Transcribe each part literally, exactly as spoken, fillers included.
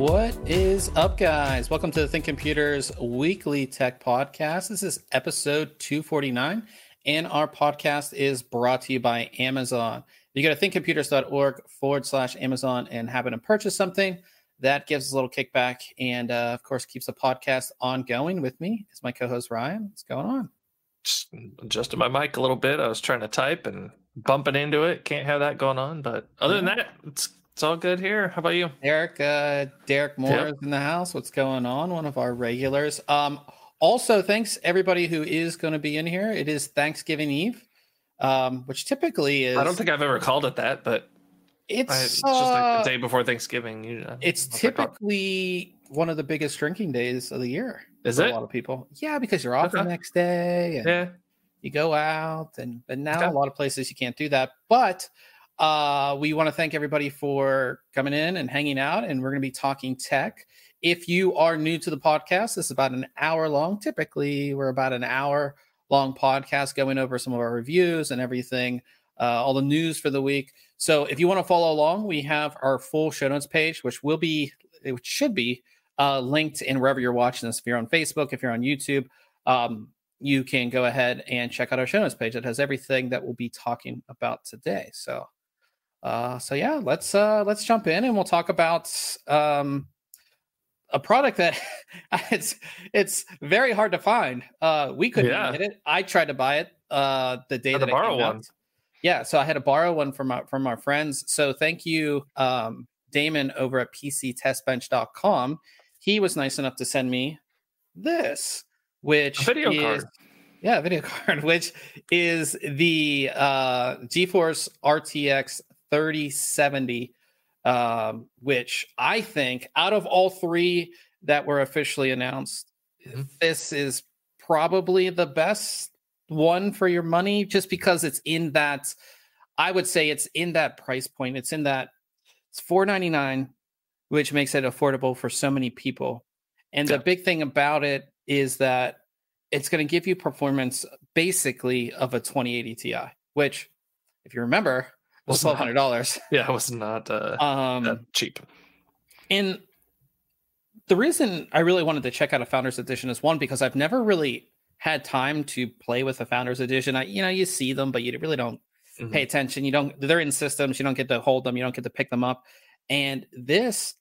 What is up, guys? Welcome to the Think Computers Weekly Tech Podcast. This is episode two forty-nine, and our podcast is brought to you by Amazon. You go to thinkcomputers.org forward slash Amazon and happen to purchase something. That gives us a little kickback and, uh, of course, keeps the podcast ongoing. With me is my co-host, Ryan. What's going on? Just adjusted my mic a little bit. I was trying to type and bumping into it. Can't have that going on. But other than that, it's it's all good here. How about you? Derek, uh, Derek Moore Yep. is in the house. What's going on? One of our regulars. Um, also, thanks everybody who is going to be in here. It is Thanksgiving Eve, um, which typically is. I don't think I've ever called it that, but it's, I, it's uh, just like the day before Thanksgiving. You know, It's What's that called? typically one of the biggest drinking days of the year. Is for it? a lot of people? Yeah, because you're off the Okay. next day and Yeah. you go out, and but now Okay. a lot of places you can't do that. But uh, we want to thank everybody for coming in and hanging out, and we're going to be talking tech. If you are new to the podcast, this is about an hour long. Typically, we're about an hour long podcast going over some of our reviews and everything, uh, all the news for the week. So if you want to follow along, we have our full show notes page, which will be, it should be uh, linked in wherever you're watching this. If you're on Facebook, if you're on YouTube, um, you can go ahead and check out our show notes page. That has everything that we'll be talking about today. So, uh, so yeah, let's uh, let's jump in and we'll talk about um, a product that it's it's very hard to find. Uh, we couldn't Yeah. get it. I tried to buy it uh, the day Had that to it borrow came one. out. Yeah, so I had to borrow one from our, from our friends. So thank you, um, Damon over at P C test bench dot com. He was nice enough to send me this, which A video is, card. yeah, a video card, which is the uh, GeForce R T X thirty seventy, um, which I think out of all three that were officially announced, Mhm. this is probably the best one for your money, just because it's in that, I would say it's in that price point. It's in that, it's four ninety-nine, which makes it affordable for so many people. And Yeah. the big thing about it is that it's going to give you performance basically of a twenty eighty Ti, which, if you remember, was Was twelve not- hundred dollars. Yeah, it was not uh, Um, that cheap. and the reason I really wanted to check out a Founders Edition is, one, because I've never really had time to play with a Founders Edition. I, you know, you see them, but you really don't Mhm. pay attention. You don't, they're in systems. You don't get to hold them. You don't get to pick them up. And this,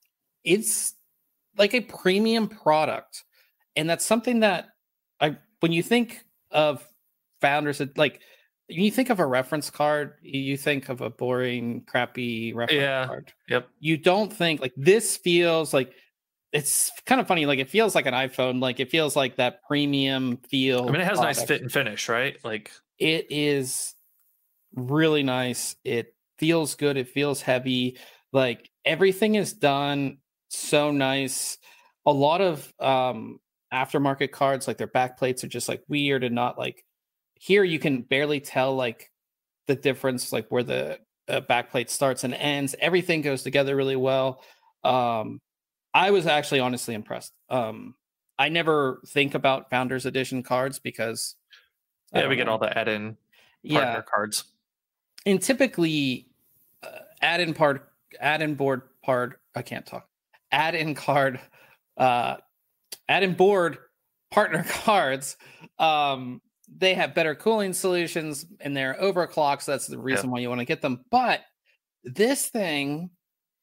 it's like a premium product. And that's something that I, when you think of Founders, like, when you think of a reference card, you think of a boring, crappy reference Yeah. card. Yep. You don't think, like, this feels like, it's kind of funny. Like, it feels like an iPhone. Like, it feels like that premium feel. I mean, it has nice product. fit and finish, right? Like, It is really nice. It feels good. It feels heavy. Like, everything is done so nice. A lot of um aftermarket cards, like, their back plates are just like weird and not like, here you can barely tell like the difference, like where the uh, back plate starts and ends. Everything goes together really well. um I was actually honestly impressed. um I never think about Founders Edition cards because I yeah, don't we get know. all the add-in partner yeah cards. and typically uh, add-in part add-in board part I can't talk add-in card uh add-in board partner cards, um they have better cooling solutions and they're overclocked, so that's the reason why you want to get them. But this thing,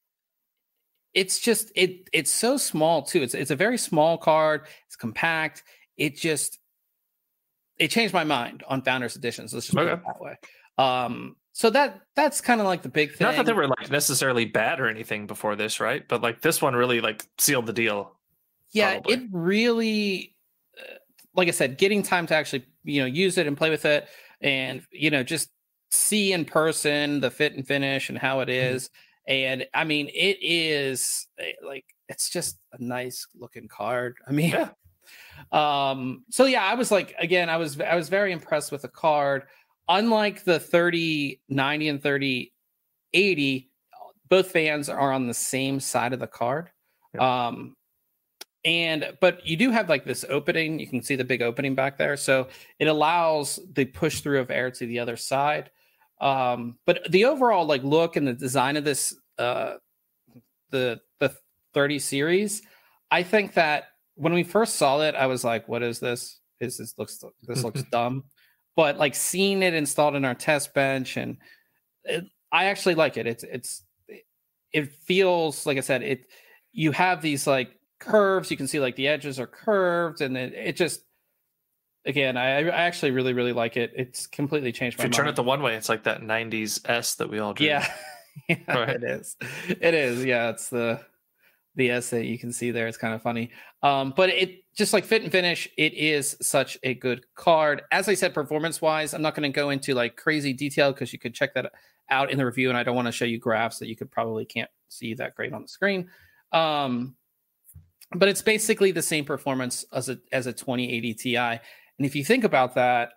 it's just it it's so small too. It's it's a very small card. It's compact. It just it changed my mind on Founders Editions. Let's just put it Okay. that way. Um, so that that's kind of like the big thing. Not that they were like necessarily bad or anything before this, right? But like this one really like sealed the deal. Yeah, probably. it really, uh, like I said, getting time to actually, you know, use it and play with it, and, you know, just see in person the fit and finish and how it is. And I mean, it is eh, like, it's just a nice looking card. I mean, Yeah. um, so yeah, I was like, again, I was I was very impressed with the card. Unlike the thirty ninety and thirty eighty, both fans are on the same side of the card. Yep. Um, and but you do have like this opening. You can see the big opening back there, so it allows the push through of air to the other side. Um, but the overall like look and the design of this, uh, the the thirty series. I think that when we first saw it, I was like, what is this? Is this looks this looks dumb? But like seeing it installed in our test bench, and it, I actually like it. It's it's it feels like I said, it you have these like curves, you can see like the edges are curved, and it, it just again I, I actually really really like it. It's completely changed my If you mind. turn it the one way, it's like that nineties S that we all drew. Yeah, yeah right. It is. It is. Yeah, it's the the S that you can see there. It's kind of funny. Um, but it just like fit and finish, it is such a good card. As I said, performance wise, I'm not going to go into like crazy detail because you could check that out in the review, and I don't want to show you graphs that you could probably can't see that great on the screen. Um, but it's basically the same performance as a as a twenty eighty Ti. And if you think about that,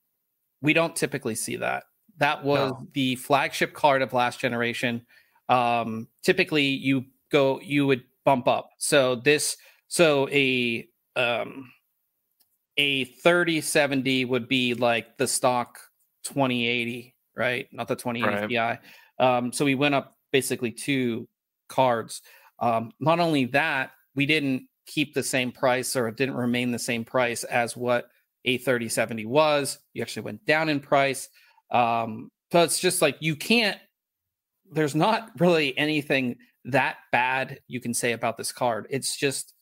we don't typically see that. That was no. the flagship card of last generation. Um, typically, you go you would bump up. So this so a um, a thirty seventy would be like the stock twenty eighty, right? Not the twenty eighty right. Ti. Um, so we went up basically two cards. Um, not only that, we didn't keep the same price, or it didn't remain the same price as what a thirty seventy was. You actually went down in price. Um, so it's just like you can't, there's not really anything that bad you can say about this card. It's just,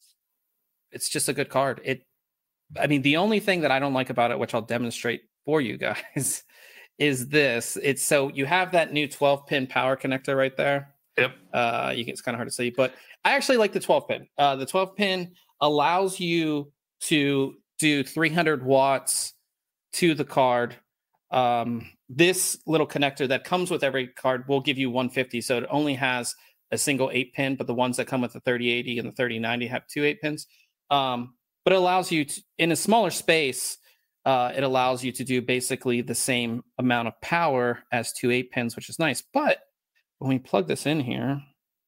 it's just a good card. It, I mean, the only thing that I don't like about it, which I'll demonstrate for you guys, is this. It's so you have that new twelve pin power connector right there. Yep. Uh, you can, it's kind of hard to see, but I actually like the twelve pin. Uh, the twelve pin allows you to do three hundred watts to the card. Um, this little connector that comes with every card will give you one fifty. So it only has a single eight pin, but the ones that come with the thirty eighty and the thirty ninety have two eight pins. Um, but it allows you to, in a smaller space, uh, it allows you to do basically the same amount of power as two eight pins, which is nice. But when we plug this in here,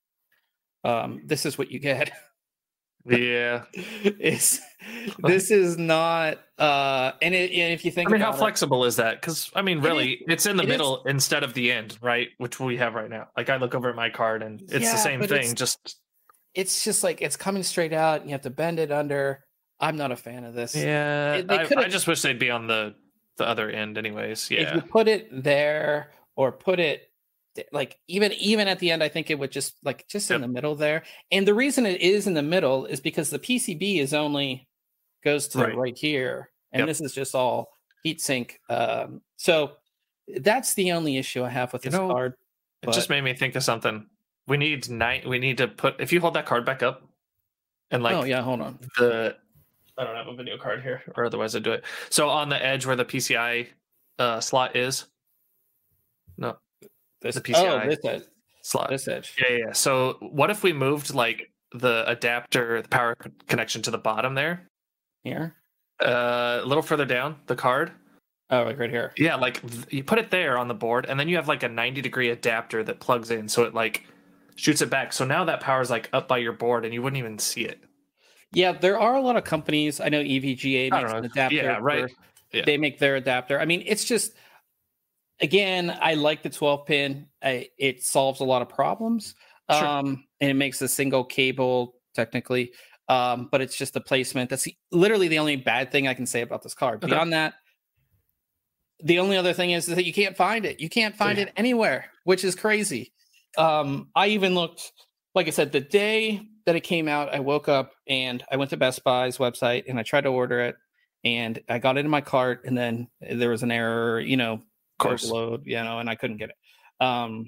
um, this is what you get. Yeah, it's this is not uh and, it, and if you think I mean about how flexible it, is that? Because I mean really it is, it's in the it middle is, instead of the end, right? Which we have right now. Like I look over at my card and it's yeah, the same thing. It's, just it's just like it's coming straight out. You have to bend it under. I'm not a fan of this. Yeah, it, they I, I just wish they'd be on the the other end anyways. Yeah, if you put it there or put it like even even at the end, I think it would just like just yep. in the middle there. And the reason it is in the middle is because the P C B is only goes to right, right here, and yep. this is just all heatsink. Um, so that's the only issue I have with you this know, card. It but... just made me think of something. We need nine. We need to put if you hold that card back up, and like oh yeah, hold on. The I don't have a video card here, or otherwise I'd do it. So on the edge where the P C I uh, slot is, no. This, the P C I oh, this edge. slot. This edge. Yeah, yeah. So what if we moved like the adapter, the power connection to the bottom there? Here? Uh, a little further down, the card. Oh, like right here. Yeah, like th- you put it there on the board, and then you have like a ninety degree adapter that plugs in, so it like shoots it back. So now that power's like up by your board, and you wouldn't even see it. Yeah, there are a lot of companies. I know E V G A makes an adapter. Yeah, right. For, yeah. They make their adapter. I mean, it's just... Again, I like the twelve pin. I, it solves a lot of problems, sure. um, and it makes a single cable technically. Um, but it's just the placement. That's the, literally the only bad thing I can say about this card. Okay. Beyond that, the only other thing is, is that you can't find it. You can't find yeah. it anywhere, which is crazy. Um, I even looked, like I said, the day that it came out, I woke up and I went to Best Buy's website and I tried to order it, and I got it in my cart, and then there was an error, you know. Overload, you know, and I couldn't get it. Um,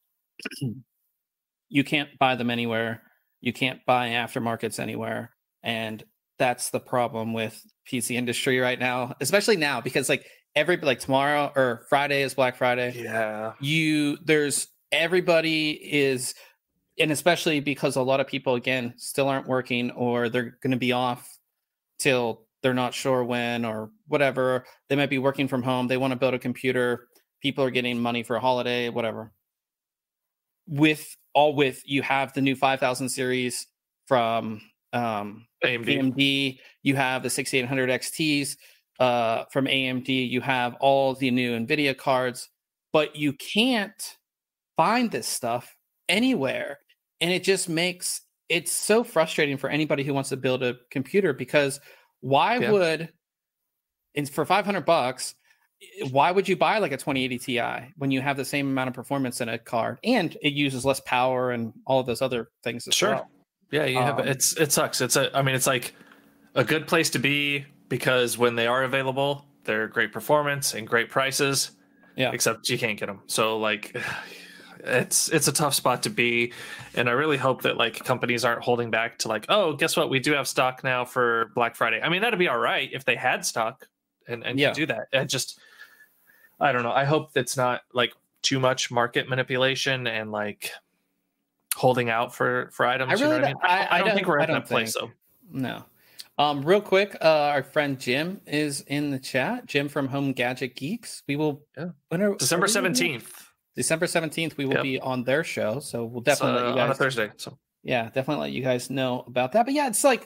you can't buy them anywhere. You can't buy aftermarkets anywhere, and that's the problem with P C industry right now, especially now because like every like tomorrow or Friday is Black Friday. Yeah, you there's everybody is, and especially because a lot of people again still aren't working or they're going to be off till. They're not sure when or whatever. They might be working from home. They want to build a computer. People are getting money for a holiday, whatever. With all with you have the new five thousand series from um, A M D. A M D. You have the sixty-eight hundred X Ts uh, from A M D. You have all the new NVIDIA cards, but you can't find this stuff anywhere. And it just makes it's so frustrating for anybody who wants to build a computer, because why Yeah. would, and for five hundred bucks, why would you buy like a twenty eighty Ti when you have the same amount of performance in a card and it uses less power and all of those other things as Sure. well? Yeah, you have Um, it's it sucks. It's a I mean it's like a good place to be, because when they are available, they're great performance and great prices. Yeah. Except you can't get them. So like it's it's a tough spot to be, and I really hope that like companies aren't holding back to like, oh, guess what? We do have stock now for Black Friday. I mean, that'd be all right if they had stock and and Yeah. could do that. I just I don't know. I hope that's not like too much market manipulation and like holding out for for items. I really you know what I mean? don't- I- I, I don't think don't- we're I at don't that place think. though. No. Um, real quick, uh, our friend Jim is in the chat. Jim from Home Gadget Geeks. We will Yeah. when are, December are we doing that? seventeenth. December seventeenth, we will Yep. be on their show. So we'll definitely let you uh, on a guys Thursday. So yeah, definitely let you guys know about that. But yeah, it's like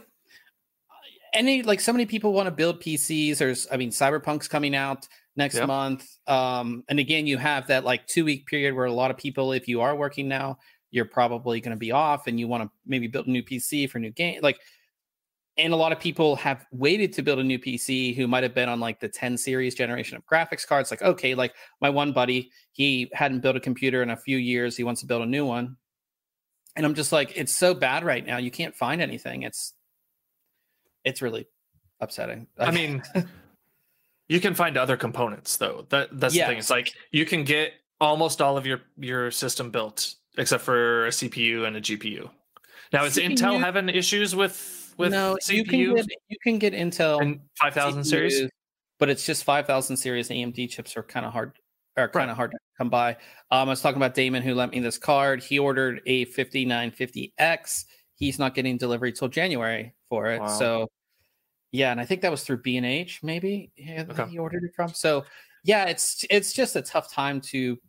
any like so many people want to build P Cs. There's, I mean, Cyberpunk's coming out next Yep. month. Um, and again, you have that like two week period where a lot of people, if you are working now, you're probably going to be off and you want to maybe build a new P C for a new game. Like, and a lot of people have waited to build a new P C who might have been on like the ten series generation of graphics cards. Like, okay, like my one buddy, he hadn't built a computer in a few years. He wants to build a new one. And I'm just like, it's so bad right now. You can't find anything. It's, it's really upsetting. I mean, you can find other components though. That that's Yeah. the thing. It's like you can get almost all of your your system built except for a C P U and a G P U. Now, is C P U Intel having issues with with no, C you P Us can get you can get Intel and five thousand series? C P Us, but it's just five thousand series. A M D chips are kind of hard, are kind of Right. hard to come by. Um, I was talking about Damon, who lent me this card. He ordered a fifty-nine fifty X. He's not getting delivery till January for it. Wow. So, yeah, and I think that was through B and H, maybe yeah, that Okay. he ordered it from. So, yeah, it's it's just a tough time to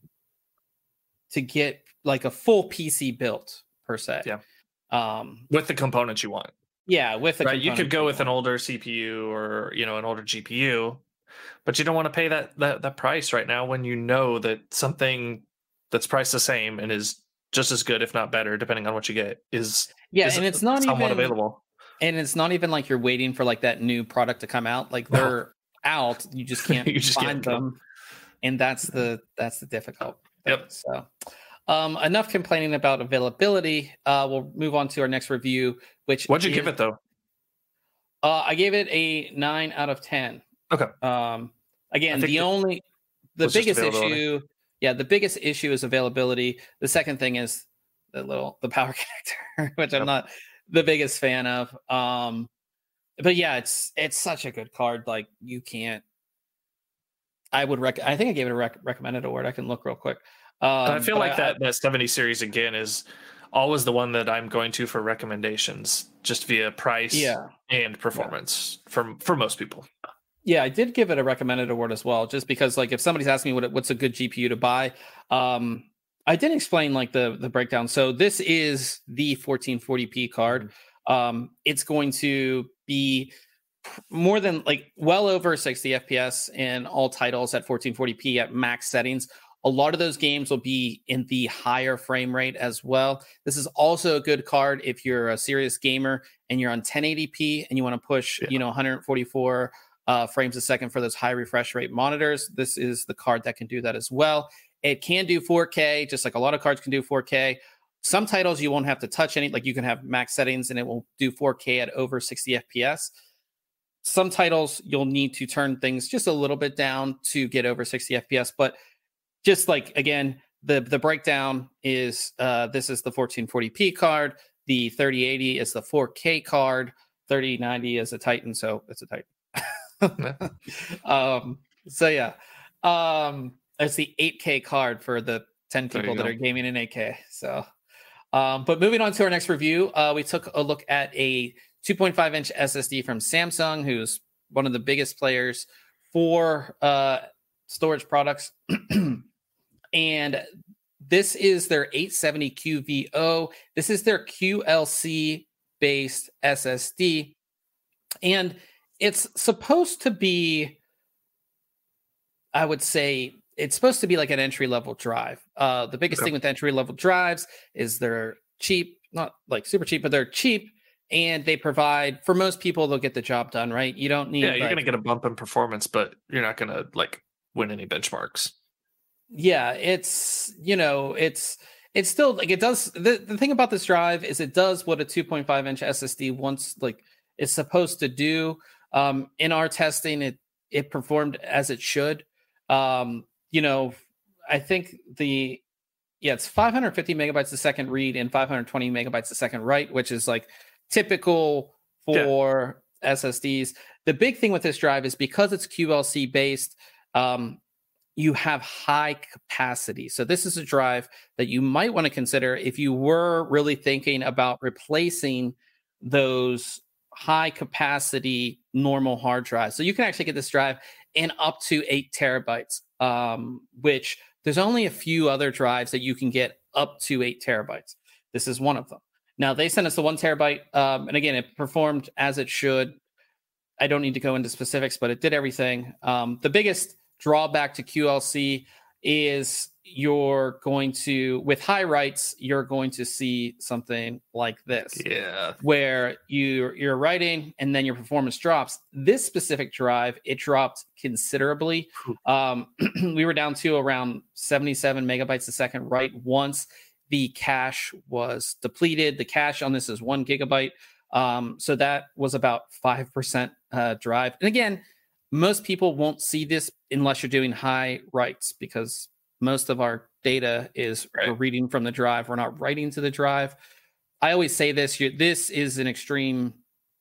to get like a full P C built per se. Yeah. Um, With the components you want. yeah, with the Right. You could components go you with an want. older C P U or, you know, an older G P U, but you don't want to pay that that that price right now when you know that something that's priced the same and is just as good, if not better, depending on what you get, is Yeah, is and it's not somewhat even available. and it's not even like you're waiting for like that new product to come out. Like No. they're out, you just can't You just can't find get 'em. them, and that's the that's the difficult thing. Yep. So, um, enough complaining about availability. Uh, we'll move on to our next review. Which What'd you is, give it though? Uh, I gave it a nine out of ten. Okay. Um, again, I think the it only the was just biggest availability. issue, yeah, the biggest issue is availability. The second thing is the little the power connector, which I'm Yep. not the biggest fan of. Um, but yeah, it's it's such a good card. Like you can't. I would rec. I think I gave it a rec- recommended award. I can look real quick. Um, I feel but like I- that that seventy series again is always the one that I'm going to for recommendations, just via price Yeah. and performance for for most people. Yeah, I did give it a recommended award as well, just because like if somebody's asking me what what's a good G P U to buy, um, I did explain like the the breakdown. So this is the fourteen forty p card. Um, it's going to be more than like well over sixty F P S in all titles at fourteen forty p at max settings. A lot of those games will be in the higher frame rate as well. This is also a good card if you're a serious gamer and you're on ten eighty p and you want to push, Yeah. you know, one forty-four uh, frames a second for those high refresh rate monitors. This is the card that can do that as well. It can do four K, just like a lot of cards can do four K. Some titles you won't have to touch any, like you can have max settings and it will do four K at over sixty F P S. Some titles you'll need to turn things just a little bit down to get over sixty F P S, but just like again, the the breakdown is uh, this is the fourteen forty p card, the thirty eighty is the four K card, thirty ninety is a Titan, so it's a Titan. um, so yeah, um, it's the eight K card for the ten There people you that go. are gaming in eight K. So, um, but moving on to our next review, uh, we took a look at a two point five inch S S D from Samsung, who's one of the biggest players for uh, storage products. And this is their eight seventy Q V O. This is their Q L C based S S D. And it's supposed to be, I would say, it's supposed to be like an entry level drive. Uh, the biggest Okay. thing with entry level drives is they're cheap, not like super cheap, but they're cheap. And they provide, for most people, they'll get the job done, right? You don't need. Yeah, you're like, gonna get a bump in performance, but you're not gonna like win any benchmarks. Yeah, it's you know, it's it's still like it does. The, the thing about this drive is it does what a two point five inch S S D wants, like is supposed to do. Um, in our testing, it it performed as it should. Um, you know, I think the yeah, it's five hundred fifty megabytes a second read and five hundred twenty megabytes a second write, which is like typical for yeah. S S Ds. The big thing with this drive is because it's Q L C based, um, you have high capacity. So this is a drive that you might want to consider if you were really thinking about replacing those high capacity normal hard drives. So you can actually get this drive in up to eight terabytes, um, which there's only a few other drives that you can get up to eight terabytes. This is one of them. Now, they sent us the one terabyte, um, and again, it performed as it should. I don't need to go into specifics, but it did everything. Um, the biggest drawback to Q L C is you're going to, with high writes, you're going to see something like this. Yeah. Where you, you're writing and then your performance drops. This specific drive, it dropped considerably. Um, we were down to around seventy-seven megabytes a second write once the cache was depleted. The cache on this is one gigabyte. Um, so that was about five percent uh, drive. And again, most people won't see this unless you're doing high writes, because most of our data is right. we're reading from the drive. We're not writing to the drive. I always say this, you, this is an extreme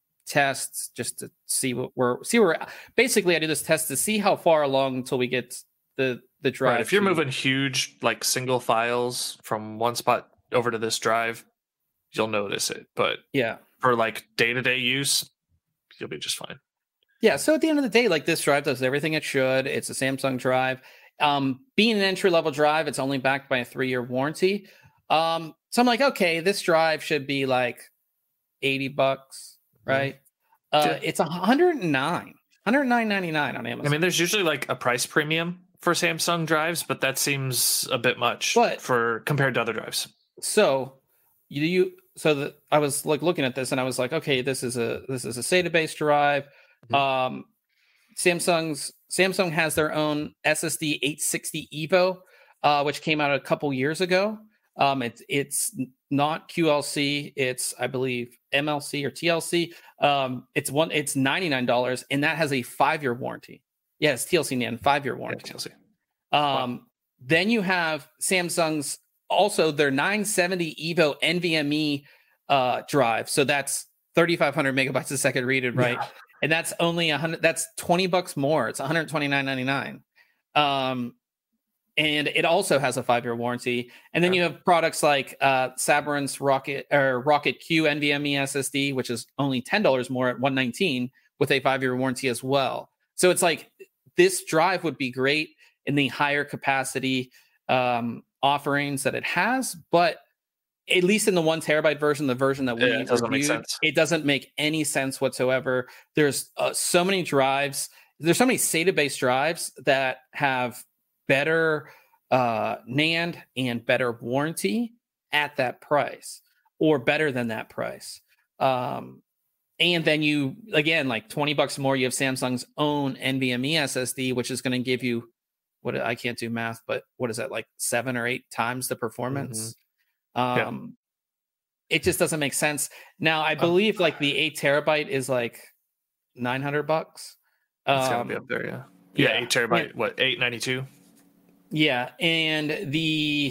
test just to see what we're, see where, basically I do this test to see how far along until we get the, the drive. Right. If you're to, moving huge, like single files from one spot over to this drive, you'll notice it. But yeah, for like day-to-day use, you'll be just fine. Yeah. So at the end of the day, like this drive does everything it should. It's a Samsung drive. Um, being an entry level drive, it's only backed by a three year warranty. Um, so I'm like, okay, this drive should be like eighty bucks, right? Mm-hmm. Uh, yeah. It's one hundred nine, one hundred nine ninety-nine on Amazon. I mean, there's usually like a price premium for Samsung drives, but that seems a bit much but, for compared to other drives. So you, you so the, I was like looking at this and I was like, okay, this is a this is a SATA based drive. Mm-hmm. Um, Samsung's Samsung has their own S S D eight sixty Evo, uh, which came out a couple years ago. Um, it's it's not Q L C. It's I believe M L C or T L C. Um, it's one. It's ninety-nine dollars, and that has a five-year warranty. Yeah, it's T L C N five-year warranty. Yeah, T L C. Um, wow. Then you have Samsung's also their nine seventy Evo NVMe uh, drive. So that's thirty-five hundred megabytes a second read and write. Yeah. And that's only a hundred. That's twenty bucks more. It's one hundred twenty-nine ninety-nine. Um, and it also has a five-year warranty. And then yeah. you have products like uh, Sabrent's Rocket or Rocket Q NVMe S S D, which is only ten dollars more at one hundred nineteen with a five-year warranty as well. So it's like this drive would be great in the higher capacity um, offerings that it has, but at least in the one terabyte version, the version that we yeah, it doesn't reviewed, make sense. It doesn't make any sense whatsoever. There's uh, so many drives. There's so many SATA-based drives that have better uh, NAND and better warranty at that price, or better than that price. Um, and then you, again, like twenty bucks more, you have Samsung's own NVMe S S D, which is going to give you what I can't do math, but what is that, like seven or eight times the performance? Mm-hmm. Um, yeah. It just doesn't make sense. Now, I believe like the eight terabyte is like nine hundred bucks. It's um, gotta be up there, yeah. Yeah, yeah eight terabyte. Yeah. What, eight ninety-two? Yeah, and the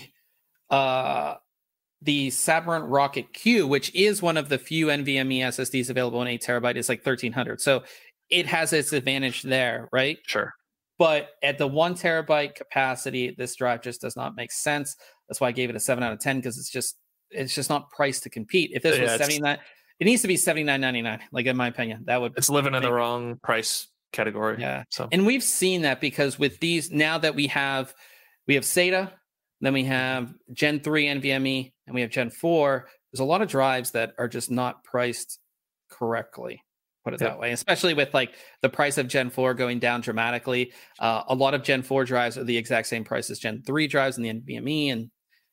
uh, the Sabrent Rocket Q, which is one of the few NVMe S S Ds available in eight terabyte, is like thirteen hundred. So it has its advantage there, right? Sure. But at the one terabyte capacity, this drive just does not make sense. That's why I gave it a seven out of ten, because it's just it's just not priced to compete. If this yeah, was seventy-nine, it needs to be seventy-nine ninety-nine. Like in my opinion, that would it's living in the wrong price category. Yeah. So and we've seen that because with these now that we have we have SATA, then we have Gen three NVMe, and we have Gen four. There's a lot of drives that are just not priced correctly. Put it yeah. that way, especially with like the price of Gen four going down dramatically. Uh, a lot of Gen four drives are the exact same price as Gen three drives in the NVMe, and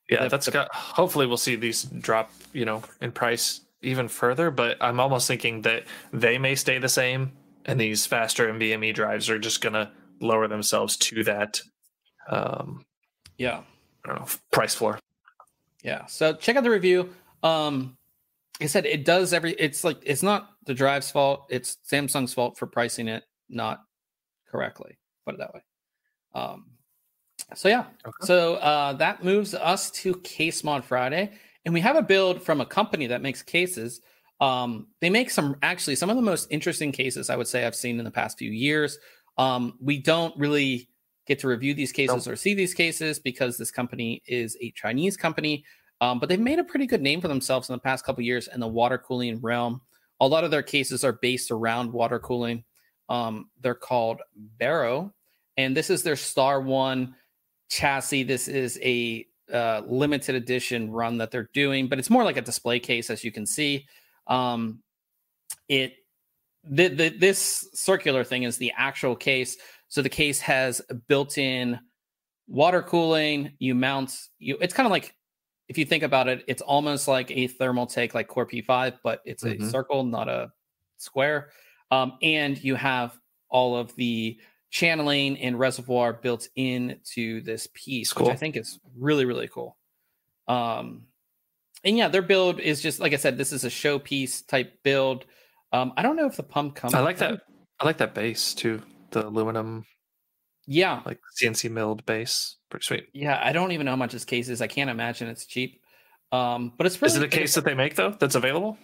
Yeah, The, that's the, got. Hopefully, we'll see these drop, you know, in price even further. But I'm almost thinking that they may stay the same, and these faster NVMe drives are just gonna lower themselves to that. Um, yeah, I don't know, price floor. yeah. So check out the review. Um, like I said, it does every. It's like it's not the drive's fault. It's Samsung's fault for pricing it not correctly. Put it that way. Um, so yeah. Okay. So uh, that moves us to Case Mod Friday, and we have a build from a company that makes cases. Um, they make some actually some of the most interesting cases I would say I've seen in the past few years. Um, we don't really get to review these cases Nope. or see these cases because this company is a Chinese company. Um, but they've made a pretty good name for themselves in the past couple of years in the water cooling realm. A lot of their cases are based around water cooling. Um, they're called Barrow, and this is their Star One chassis. This is a uh, limited edition run that they're doing, but it's more like a display case, as you can see. Um, it the, the this circular thing is the actual case. So the case has built-in water cooling. You mount you. It's kind of like, if you think about it, it's almost like a Thermaltake like Core P five, but it's a Mhm. circle, not a square. Um, and you have all of the channeling and reservoir built into this piece, Cool. which I think is really, really cool. Um, and yeah, their build is just, like I said, this is a showpiece type build. Um, I don't know if the pump comes. I like that. I like that base too. The aluminum, Yeah. like C N C milled base. Pretty sweet. Yeah, I don't even know how much this case is. I can't imagine it's cheap. Um, but it's really, Is it a case that they make though that's available?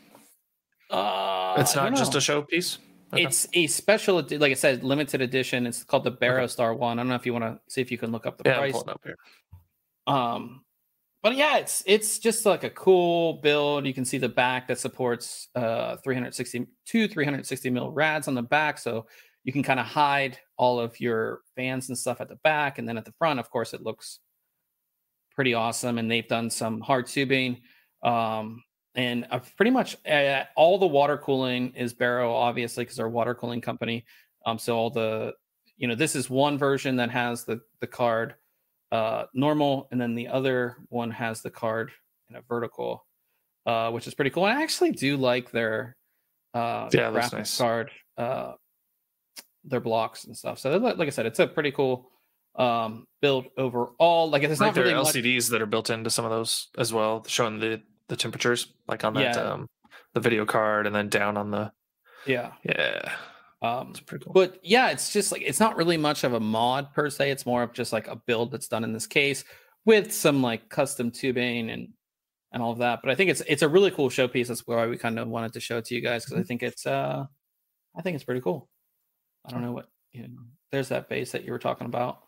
Uh, It's I not don't just know. a showpiece. Okay. It's a special, edi- like I said, limited edition. It's called the Barrow Okay. Star One. I don't know if you want to see if you can look up the Yeah, I'm price. pulling up here. Um, but yeah, it's it's just like a cool build. You can see the back that supports uh three hundred sixty two three hundred sixty mil rads on the back, so you can kind of hide all of your fans and stuff at the back, and then at the front, of course, it looks pretty awesome. And they've done some hard tubing. Um, and uh, pretty much uh, all the water cooling is Barrow, obviously, because they're a water cooling company. Um, so all the, you know, this is one version that has the the card uh, normal, and then the other one has the card in a vertical, uh, which is pretty cool. And I actually do like their uh, Yeah, it looks graphics nice. card, uh, their blocks and stuff. So like I said, it's a pretty cool um, build overall. Like it's I not like there really are much. L C Ds that are built into some of those as well, showing the the temperatures, like on that Yeah. um the video card, and then down on the Yeah. yeah. Um, It's pretty cool. but yeah, it's just like it's not really much of a mod per se. It's more of just like a build that's done in this case with some like custom tubing and and all of that. But I think it's it's a really cool showpiece. That's why we kind of wanted to show it to you guys, because I think it's uh I think it's pretty cool. I don't know what you know. There's that base that you were talking about.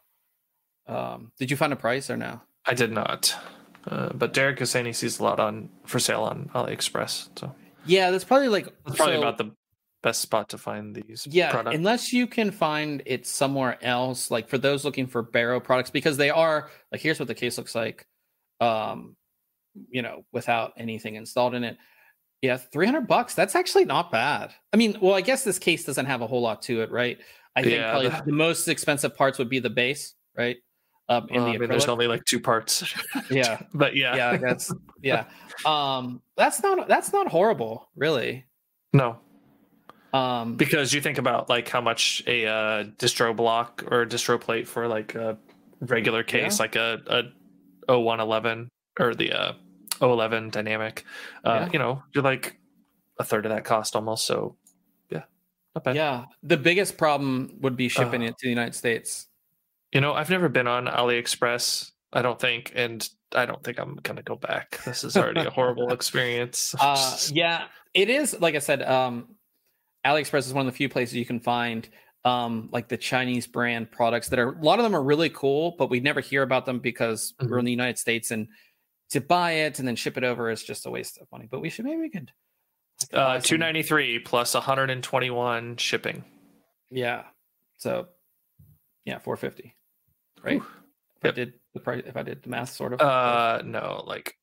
Um, did you find a price or no? I did not, uh, but Derek is saying he sees a lot on for sale on AliExpress. So Yeah, that's probably like that's probably so- about the best spot to find these. Yeah, products. unless you can find it somewhere else, like for those looking for Barrow products, because they are like, here's what the case looks like, um, you know, without anything installed in it. Yeah, three hundred bucks. That's actually not bad. I mean, well, I guess this case doesn't have a whole lot to it, right? I think Yeah, probably the- the most expensive parts would be the base, right? Um, in Well, the I mean, there's acrylic. only like two parts. Yeah. but yeah, Yeah, that's yeah. Um, that's not that's not horrible, really. no, Um, because you think about like how much a uh, distro block or distro plate for like a regular case, Yeah. like a a oh one eleven or the uh, oh eleven dynamic, uh, Yeah. you know, you're like a third of that cost almost. So yeah, not bad. yeah, the biggest problem would be shipping Uh, it to the United States. You know, I've never been on AliExpress, I don't think, and I don't think I'm gonna go back. This is already a horrible experience. Uh, yeah, it is. Like I said, um, AliExpress is one of the few places you can find um, like the Chinese brand products that are, a lot of them are really cool, but we never hear about them because we're in the United States, and to buy it and then ship it over is just a waste of money. But we should, maybe we could. I could buy Uh, some- two ninety-three plus one hundred twenty-one shipping. Yeah. So, yeah, four fifty. Right. Whew. If I Yep. did the price, if I did the math, sort of. Uh, no, like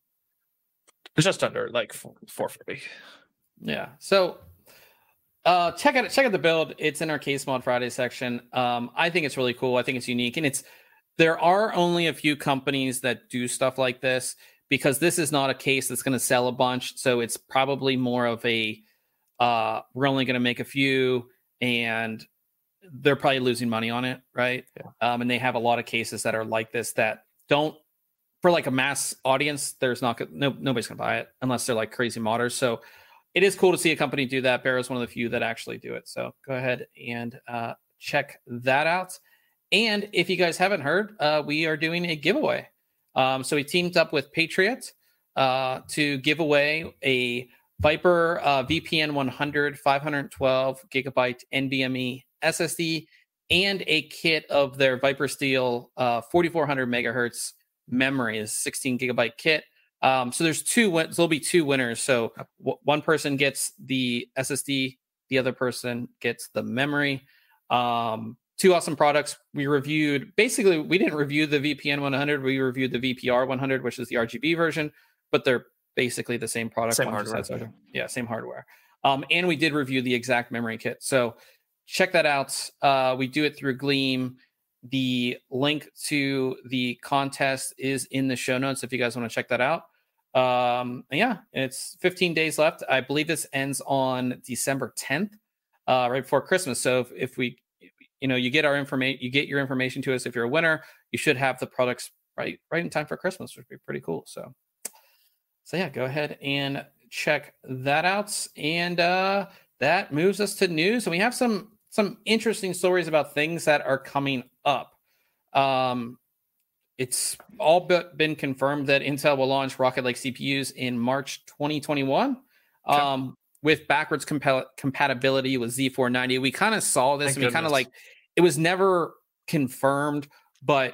just under like four forty. Yeah. So uh check out check out the build. It's in our Case Mod Friday section. Um, I think it's really cool. I think it's unique, and it's there are only a few companies that do stuff like this, because this is not a case that's going to sell a bunch. So it's probably more of a, uh, we're only going to make a few, and they're probably losing money on it. Right. Yeah. Um, and they have a lot of cases that are like this that don't, for like a mass audience, there's not, no, nobody's going to buy it unless they're like crazy modders. So it is cool to see a company do that. Bear is one of the few that actually do it. So go ahead and uh, check that out. And if you guys haven't heard, uh, we are doing a giveaway. Um, so we teamed up with Patriot uh, to give away a Viper uh, V P N one hundred five hundred twelve gigabyte NVMe S S D and a kit of their Viper Steel uh, forty-four hundred megahertz memory, is sixteen gigabyte kit. Um, so there's two. Win- there'll be two winners. So w- one person gets the S S D, the other person gets the memory. Um, two awesome products. We reviewed, basically, we didn't review the V P N one hundred. We reviewed the V P R one hundred, which is the R G B version, but they're basically the same product. Same hardware. Yeah. yeah, same hardware. Um, and we did review the exact memory kit. So check that out. Uh, we do it through Gleam. The link to the contest is in the show notes if you guys want to check that out. Um, yeah, it's fifteen days left. I believe this ends on December tenth, uh, right before Christmas. So if, if we, you know, you get our information, you get your information to us. If you're a winner, you should have the products right, right in time for Christmas, which would be pretty cool. So, so yeah, go ahead and check that out. And uh, that moves us to news. And we have some some interesting stories about things that are coming up. Um, it's all but been confirmed that Intel will launch Rocket Lake C P Us in March twenty twenty-one um, okay. with backwards compa- compatibility with Z four ninety. We kind of saw this, Thank and we kind of like, it was never confirmed, but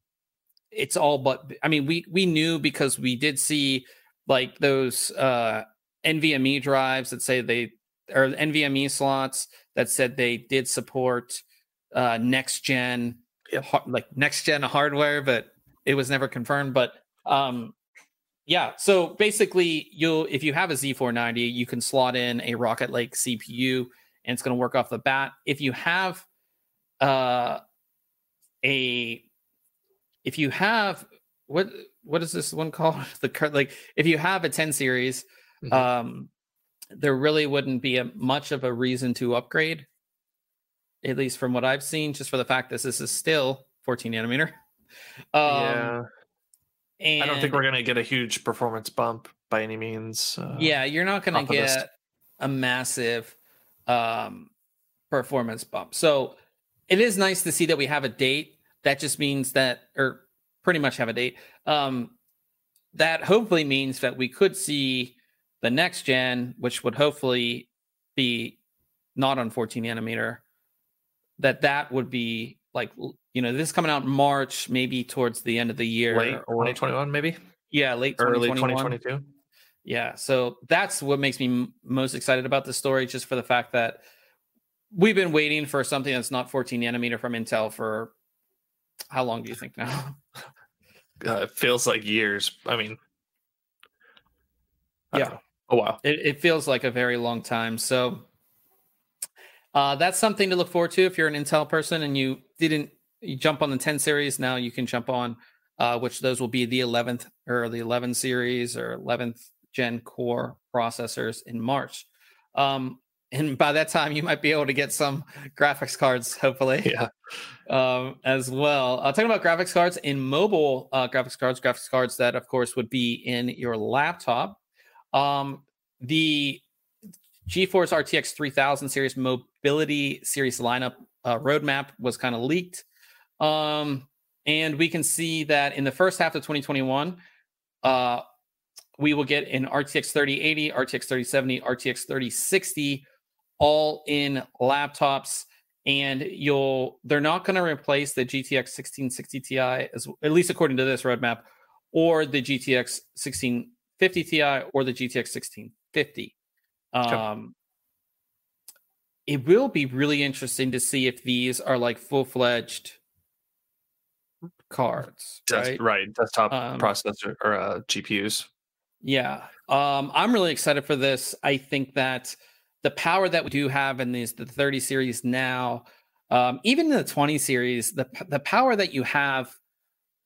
it's all but, I mean, we, we knew because we did see like those uh, NVMe drives that say they, or NVMe slots that said they did support uh, next gen, yep. ha- like next gen hardware, but it was never confirmed. But um, yeah, so basically, you'll if you have a Z four ninety, you can slot in a Rocket Lake C P U, and it's going to work off the bat. If you have uh, a, if you have what what is this one called? The like if you have a ten series. Mm-hmm. Um, there really wouldn't be a, much of a reason to upgrade, at least from what I've seen, just for the fact that this is still fourteen nanometer. Um, yeah. And I don't think we're going to get a huge performance bump by any means. Uh, yeah, you're not going to get a massive um, performance bump. So it is nice to see that we have a date. That just means that, or pretty much have a date. Um, that hopefully means that we could see the next gen, which would hopefully be not on fourteen nanometer, that that would be like, you know, this is coming out in March, maybe towards the end of the year. Late twenty twenty-one, maybe? Yeah, late early twenty twenty-two. Yeah, so that's what makes me m- most excited about the story, just for the fact that we've been waiting for something that's not fourteen nanometer from Intel for how long do you think now? Uh, it feels like years. I mean, I yeah. A while. It, it feels like a very long time. So uh, that's something to look forward to if you're an Intel person and you didn't you jump on the ten series. Now you can jump on, uh, which those will be the eleventh or the eleven series or eleventh gen core processors in March. Um, and by that time, you might be able to get some graphics cards, hopefully, yeah, um, as well. Uh, talking about graphics cards in mobile uh, graphics cards, graphics cards that, of course, would be in your laptop. Um, the GeForce R T X three thousand series mobility series lineup uh, roadmap was kind of leaked. Um, and we can see that in the first half of twenty twenty-one, uh, we will get an R T X thirty eighty, R T X thirty seventy, R T X thirty sixty, all in laptops. And you'll they're not going to replace the G T X sixteen sixty Ti, as at least according to this roadmap, or the G T X sixteen fifty Ti or the G T X sixteen fifty. Um, sure. It will be really interesting to see if these are like full-fledged cards, Des- right? Right, desktop um, processor or uh, G P Us. Yeah, um, I'm really excited for this. I think that the power that we do have in these the thirty series now, um, even in the twenty series, the the power that you have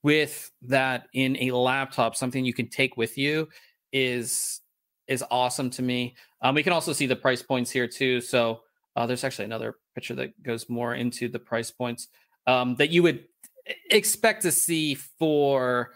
with that in a laptop, something you can take with you is is awesome to me. Um, we can also see the price points here too. So uh, there's actually another picture that goes more into the price points um, that you would expect to see for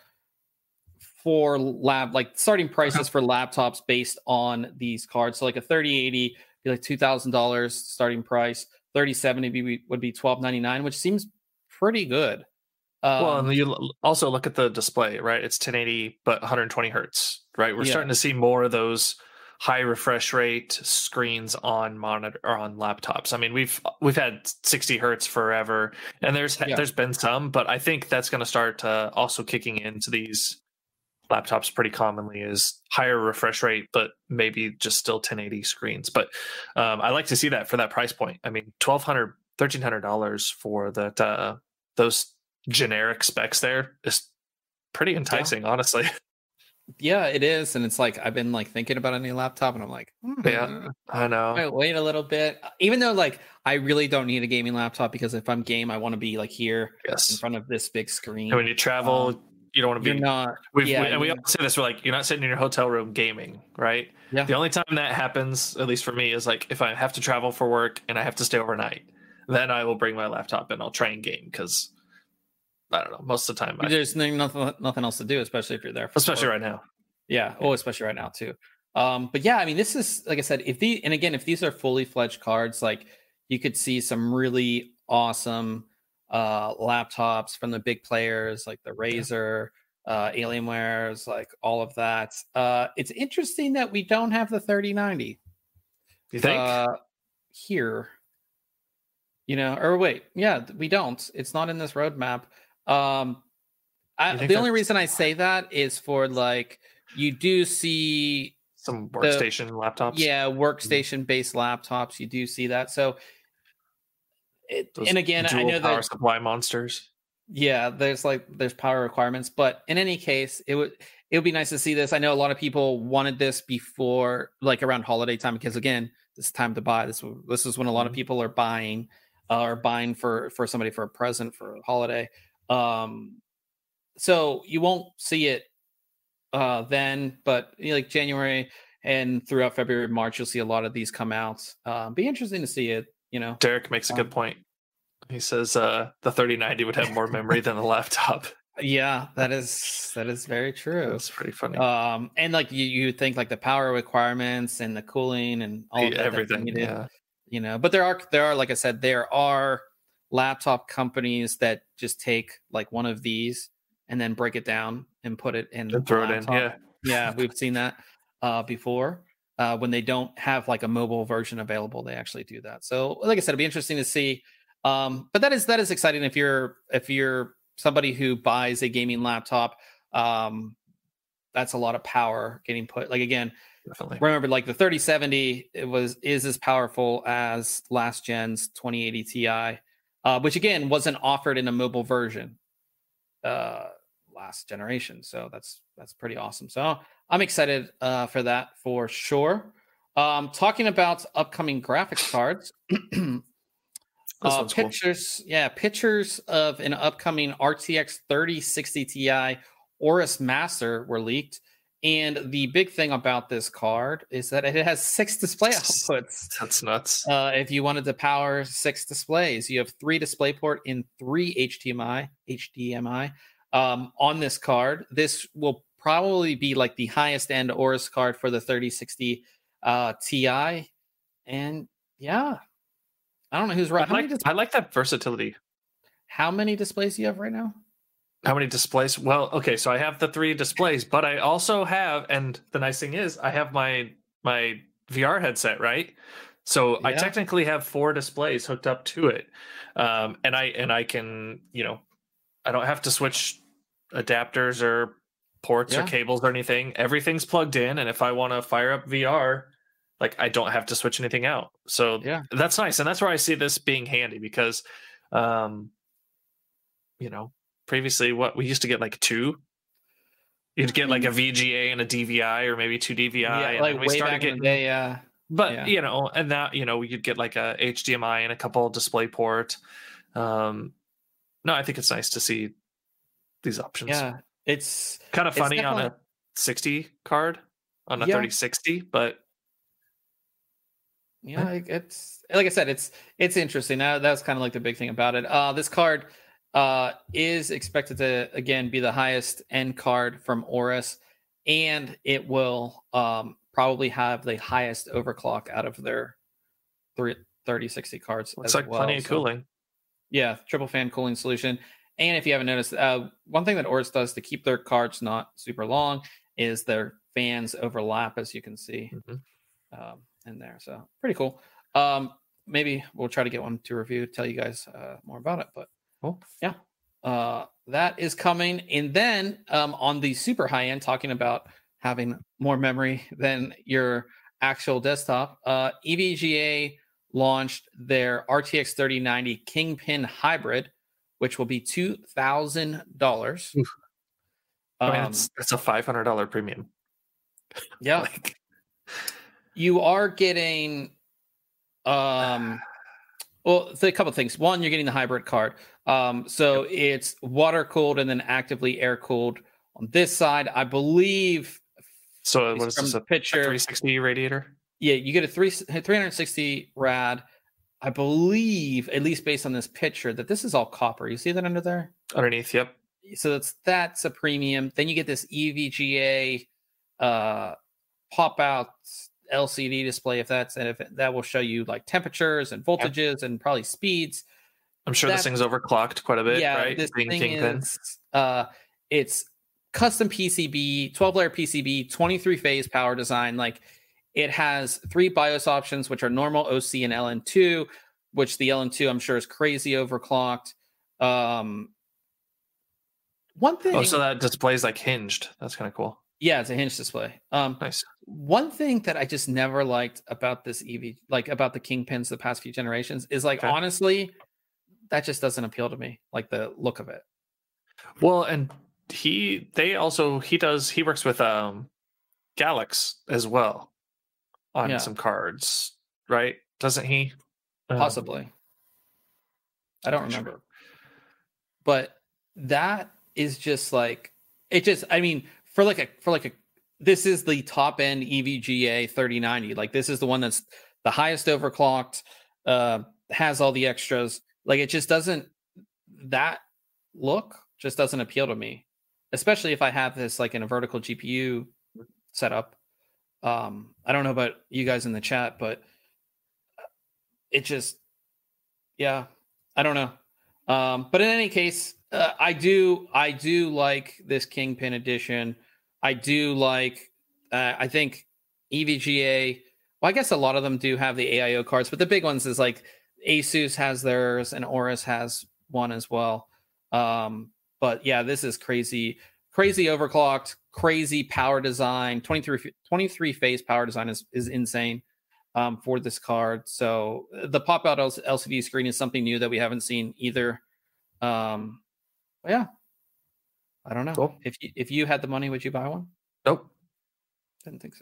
for lab like starting prices for laptops based on these cards. So like a thirty eighty be like two thousand dollars starting price. thirty seventy be, would be twelve ninety-nine, which seems pretty good. Um, well, and you l- also look at the display, right? It's ten eighty, but one hundred twenty hertz, right? We're Yeah. starting to see more of those high refresh rate screens on monitor or on laptops. I mean, we've we've had sixty hertz forever, and there's Yeah. there's been some, but I think that's going to start uh, also kicking into these laptops pretty commonly is higher refresh rate, but maybe just still ten eighty screens. But um, I like to see that for that price point. I mean, twelve hundred, thirteen hundred dollars for that uh, those generic specs there is pretty enticing, yeah. honestly. Yeah, it is, and it's like I've been like thinking about a new laptop, and I'm like, hmm, yeah, I know. I wait a little bit, even though like I really don't need a gaming laptop because if I'm game, I want to be like here yes. in front of this big screen. And when you travel, um, you don't want to be. You're not. We've, yeah, we, and we always say this: we're like, you're not sitting in your hotel room gaming, right? Yeah. The only time that happens, at least for me, is like if I have to travel for work and I have to stay overnight, then I will bring my laptop and I'll try and game because. I don't know. Most of the time, I, there's nothing nothing else to do, especially if you're there. For especially sport. right now. Yeah. Oh, especially right now too. Um, but yeah, I mean, this is like I said. If the and again, if these are fully fledged cards, like you could see some really awesome uh, laptops from the big players, like the Razer, yeah. uh, Alienware's, like all of that. Uh, it's interesting that we don't have the thirty ninety. You think uh, here? You know, or wait, yeah, we don't. It's not in this roadmap. Um, I, the only reason I say that is for like you do see some workstation the, laptops. Yeah, workstation based laptops. You do see that. So, it, and again, I know power that supply monsters. Yeah, there's like there's power requirements, but in any case, it would it would be nice to see this. I know a lot of people wanted this before, like around holiday time, because again, this is time to buy. This this is when a lot of people are buying, uh, are buying for for somebody for a present for a holiday. Um, so you won't see it uh, then, but you know, like January and throughout February, March, you'll see a lot of these come out. Uh, be interesting to see it. You know, Derek makes a good um, point. He says uh, the thirty ninety would have more memory than the laptop. Yeah, that is that is very true. That's pretty funny. Um, and like you, you think like the power requirements and the cooling and all of that, everything. Needed, yeah, you know. But there are there are like I said, there are laptop companies that just take like one of these and then break it down and put it in and throw it in. Yeah, yeah, we've seen that uh, before. Uh, when they don't have like a mobile version available, they actually do that. So, like I said, it'd be interesting to see. Um, but that is that is exciting if you're if you're somebody who buys a gaming laptop. Um, that's a lot of power getting put. Like again, definitely remember like the thirty seventy it was is as powerful as last gen's twenty eighty Ti. Uh, which again wasn't offered in a mobile version uh, last generation. So that's that's pretty awesome. So I'm excited uh, for that for sure. Um, talking about upcoming graphics cards, uh, pictures, cool. yeah, pictures of an upcoming R T X thirty sixty Ti Aorus Master were leaked. And the big thing about this card is that it has six display outputs. That's nuts. Uh, if you wanted to power six displays, you have three DisplayPort and three H D M I. H D M I um, on this card. This will probably be like the highest end Aorus card for the thirty sixty uh, Ti. And yeah, I don't know who's right. I like, dis- I like that versatility. How many displays do you have right now? How many displays? Well, okay, so I have the three displays, but I also have, and the nice thing is, I have my my V R headset, right? So yeah. I technically have four displays hooked up to it, um, and I and I can, you know, I don't have to switch adapters or ports yeah. or cables or anything. Everything's plugged in, and if I want to fire up V R, like I don't have to switch anything out. So yeah, that's nice, and that's where I see this being handy because, um, you know. Previously, what we used to get like two. You'd get like a V G A and a D V I, or maybe two D V I. Yeah, like and we way started back getting, in the day, yeah. But yeah. you know, and that you know, you'd get like a H D M I and a couple DisplayPort. Um, no, I think it's nice to see these options. Yeah, it's kind of it's funny on definitely- a sixty card, on a Yeah. thirty sixty, but Yeah, it- it's like I said, it's it's interesting. That that's kind of like the big thing about it. Uh, this card uh is expected to again be the highest end card from Oris, and it will um probably have the highest overclock out of their three, thirty sixty cards. looks as like well. plenty of So, cooling. yeah, triple fan cooling solution. And if you haven't noticed, uh, one thing that Oris does to keep their cards not super long is their fans overlap, as you can see. Mhm. Um, in there, so pretty cool. Um, maybe we'll try to get one to review, tell you guys uh, more about it. But Cool. yeah, uh, that is coming. And then um, on the super high end, talking about having more memory than your actual desktop, uh, E V G A launched their R T X thirty ninety Kingpin Hybrid, which will be two thousand dollars. I mean, Um, that's, that's a five hundred dollars premium. yeah, Like, you are getting um well a couple of things. One, you're getting the hybrid card, um so Yep. it's water cooled and then actively air cooled on this side, I believe. so It's what is from this, the a, picture. a three sixty radiator? Yeah, you get a three three sixty rad, I believe, at least based on this picture, that this is all copper. You see that under there? Underneath, yep. So that's that's a premium. Then you get this E V G A uh pop out L C D display, if that's and if it, that will show you like temperatures and voltages and probably speeds. I'm sure this That- thing's overclocked quite a bit, yeah, right? this Being thing Kingpin. is uh it's custom P C B, twelve layer P C B, twenty-three phase power design. Like, it has three BIOS options, which are normal, O C, and L N two, which the L N two I'm sure is crazy overclocked. Um one thing Oh, so that display's like hinged. That's kind of cool. yeah, it's a hinge display. Um Nice. One thing that I just never liked about this E V, like about the Kingpins the past few generations, is like, Okay. honestly, that just doesn't appeal to me, like the look of it. Well, and he they also he does he works with um Galax as well on Yeah. some cards, right? Doesn't he? Um, Possibly. I don't pretty sure. remember. But that is just like, it just, I mean, for like a, for like a, this is the top end E V G A thirty ninety. Like, this is the one that's the highest overclocked, uh, has all the extras. Like, it just doesn't, that look just doesn't appeal to me, especially if I have this like in a vertical G P U setup. Um, I don't know about you guys in the chat, but it just, yeah, I don't know. Um, but in any case, uh, I do, I do like this Kingpin edition. I do like, uh, I think E V G A, well, I guess a lot of them do have the A I O cards, but the big ones is like Asus has theirs and Oris has one as well. Um, but yeah, this is crazy, crazy overclocked, crazy power design. twenty-three, twenty-three phase power design is, is insane um, for this card. So the pop out L C D screen is something new that we haven't seen either. Um, but yeah, I don't know. Cool. If you, if you had the money, would you buy one? Nope. Didn't think so.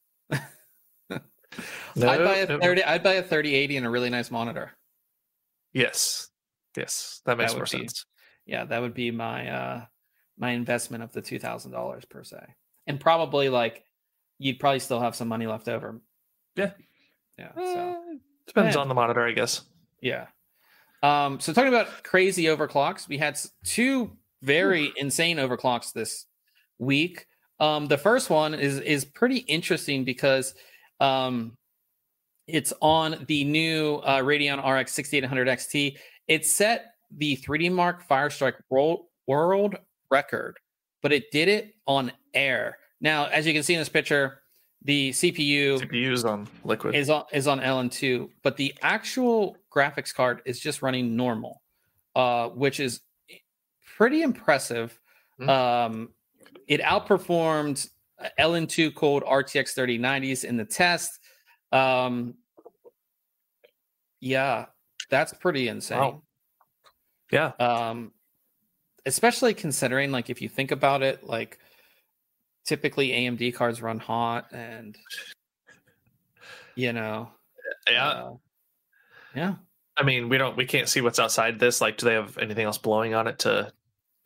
No, I'd buy a no. thirty. I'd buy a thirty eighty and a really nice monitor. Yes. Yes. That makes That more would be- sense. Yeah, that would be my uh my investment of the two thousand dollars per se, and probably like you'd probably still have some money left over. Yeah. Yeah. So Eh, depends yeah. on the monitor, I guess. yeah. Um. So talking about crazy overclocks, we had s- two very insane overclocks this week. Um. The first one is is pretty interesting because um, it's on the new uh, Radeon R X sixty-eight hundred X T. It set the three D Mark Firestrike world, world record, but it did it on air. Now, as you can see in this picture, the C P U C P U's on liquid. is on is on L N two, but the actual graphics card is just running normal, uh, which is pretty impressive. Hmm. Um, it outperformed L N two cold R T X thirty nineties in the test. Um, yeah, that's pretty insane. Wow. Yeah. Um, especially considering, like, if you think about it, like, typically A M D cards run hot, and you know, Yeah. uh, yeah. I mean, we don't we can't see what's outside this. Like, do they have anything else blowing on it to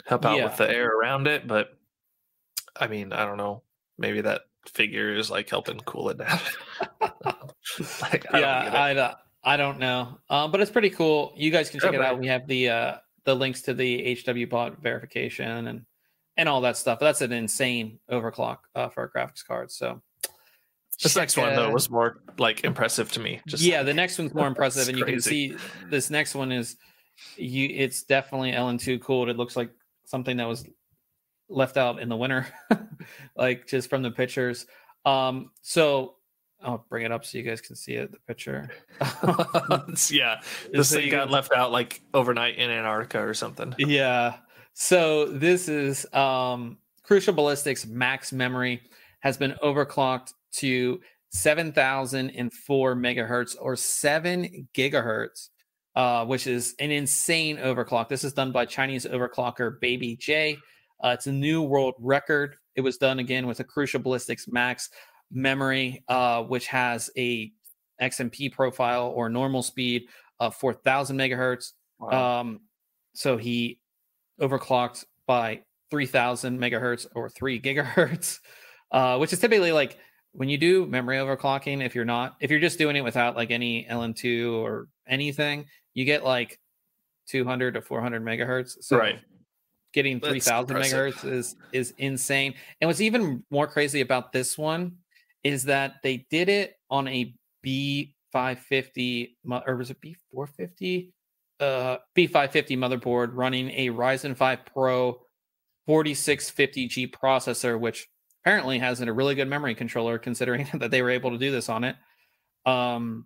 help out Yeah. with the air around it. But I mean, I don't know. Maybe that figure is like helping cool it down. Like, I yeah, don't get it. I uh, I don't know, um, but it's pretty cool. You guys can check Yeah, it out. right. We have the uh, the links to the H W bot verification and and all that stuff. That's an insane overclock uh, for our graphics cards. So This check, next one though uh, was more like impressive to me. Just yeah, like, the next one's more impressive, it's and you can crazy. see this next one is you. It's definitely L N two cooled. It looks like something that was left out in the winter, like just from the pictures. Um, so I'll bring it up so you guys can see it. The picture. Yeah, Just this so thing you got guys- left out like overnight in Antarctica or something. Yeah. So this is um, Crucial Ballistics max memory has been overclocked to seven thousand four megahertz or seven gigahertz, uh, which is an insane overclock. This is done by Chinese overclocker Baby J. Uh, it's a new world record. It was done again with a Crucial Ballistics max memory, uh, which has a X M P profile or normal speed of four thousand megahertz. Wow. Um, so he overclocked by three thousand megahertz or three gigahertz, uh, which is typically like when you do memory overclocking, if you're not, if you're just doing it without like any L N two or anything, you get like two hundred to four hundred megahertz. So Right. getting That's three thousand impressive. megahertz is, is insane. And what's even more crazy about this one is that they did it on a B five fifty, mo- or was it B four fifty? Uh, B five fifty motherboard running a Ryzen five Pro forty-six fifty G processor, which apparently has a really good memory controller considering that they were able to do this on it. Um,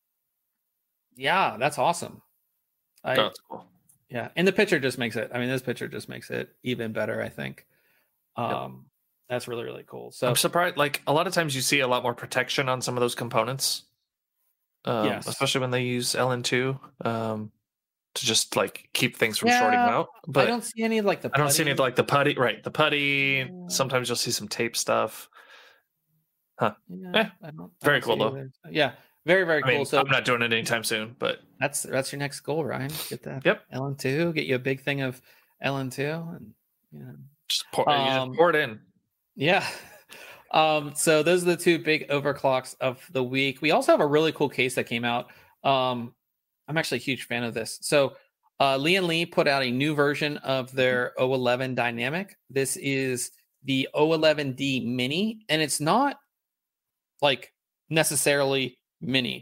yeah, that's awesome. I, That's cool. yeah, and the picture just makes it. I mean, this picture just makes it even better, I think. Um, Yep. That's really really cool. So I'm surprised. Like a lot of times, you see a lot more protection on some of those components, um, yes, especially when they use L N two um, to just like keep things from yeah, shorting out. But I don't see any like the. I don't see any of putty. like the putty. Right, the putty. Yeah. Sometimes you'll see some tape stuff. Huh. Yeah, Eh, I don't, I very don't cool see though. either. Yeah, very very I cool. mean, So I'm not doing it anytime soon, but that's that's your next goal, Ryan. Get that yep, L N two. Get you a big thing of L N two, and you know, just pour, you just um, pour it in. yeah. Um, so those are the two big overclocks of the week. We also have a really cool case that came out. Um, I'm actually a huge fan of this. So uh, Lee and Lee put out a new version of their O eleven Dynamic. This is the O eleven D Mini, and it's not like necessarily mini.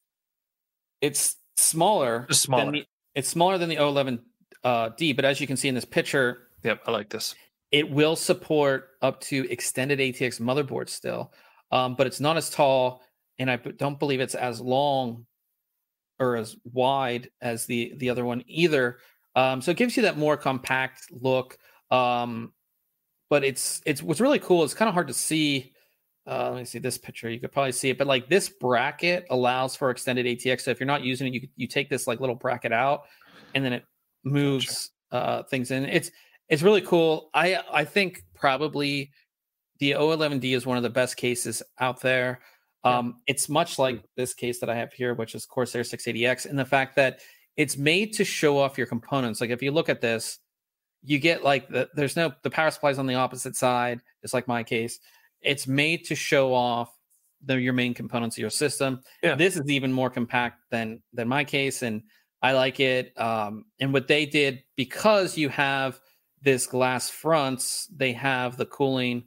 It's smaller. Just smaller. Than the, it's smaller than the O eleven uh, D, but as you can see in this picture, Yep, I like this. it will support up to extended A T X motherboards still, um, but it's not as tall, and I b- don't believe it's as long or as wide as the the other one either. Um, so it gives you that more compact look. Um, but it's it's what's really cool. It's kind of hard to see. Uh, let me see this picture. You could probably see it, but like this bracket allows for extended A T X. So if you're not using it, you you take this like little bracket out, and then it moves uh, things in. It's it's really cool. I I think probably the O eleven D is one of the best cases out there. Um, yeah. It's much like this case that I have here, which is Corsair six eighty X, and the fact that it's made to show off your components. Like if you look at this, you get like the, there's no the power supply is on the opposite side, just like my case. It's made to show off the, your main components of your system. Yeah. This is even more compact than than my case, and I like it. Um, and what they did, because you have this glass fronts, they have the cooling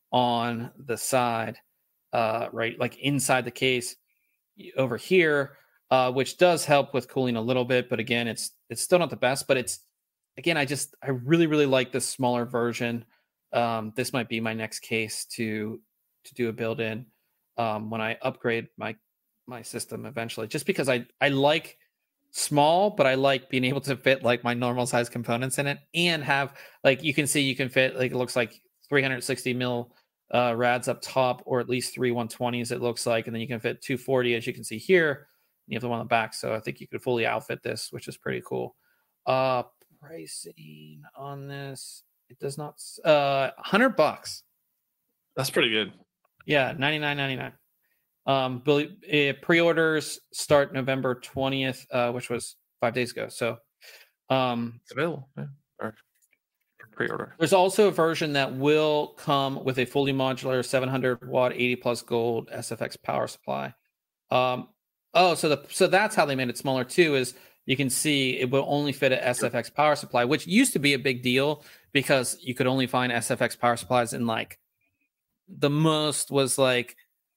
on the side, uh, right, like inside the case over here, uh, which does help with cooling a little bit. But again, it's it's still not the best. But it's again, I just I really really like this smaller version. Um, this might be my next case to to do a build in um, when I upgrade my my system eventually. Just because I I like small, but I like being able to fit like my normal size components in it and have like you can see you can fit like it looks like three hundred sixty mil uh, rads up top, or at least three one twenties it looks like, and then you can fit two forty as you can see here. You have the one on the back, so I think you could fully outfit this, which is pretty cool. Uh, pricing on this. It does not. Uh, hundred bucks. That's pretty good. Yeah, ninety nine ninety nine. Um, pre-orders start November twentieth, uh, which was five days ago. So, um, it's available. Yeah. Or pre-order. There's also a version that will come with a fully modular seven hundred watt, eighty plus gold S F X power supply. Um, oh, so the so that's how they made it smaller too. Is you can see it will only fit a S F X power supply, which used to be a big deal because you could only find S F X power supplies in like the most was like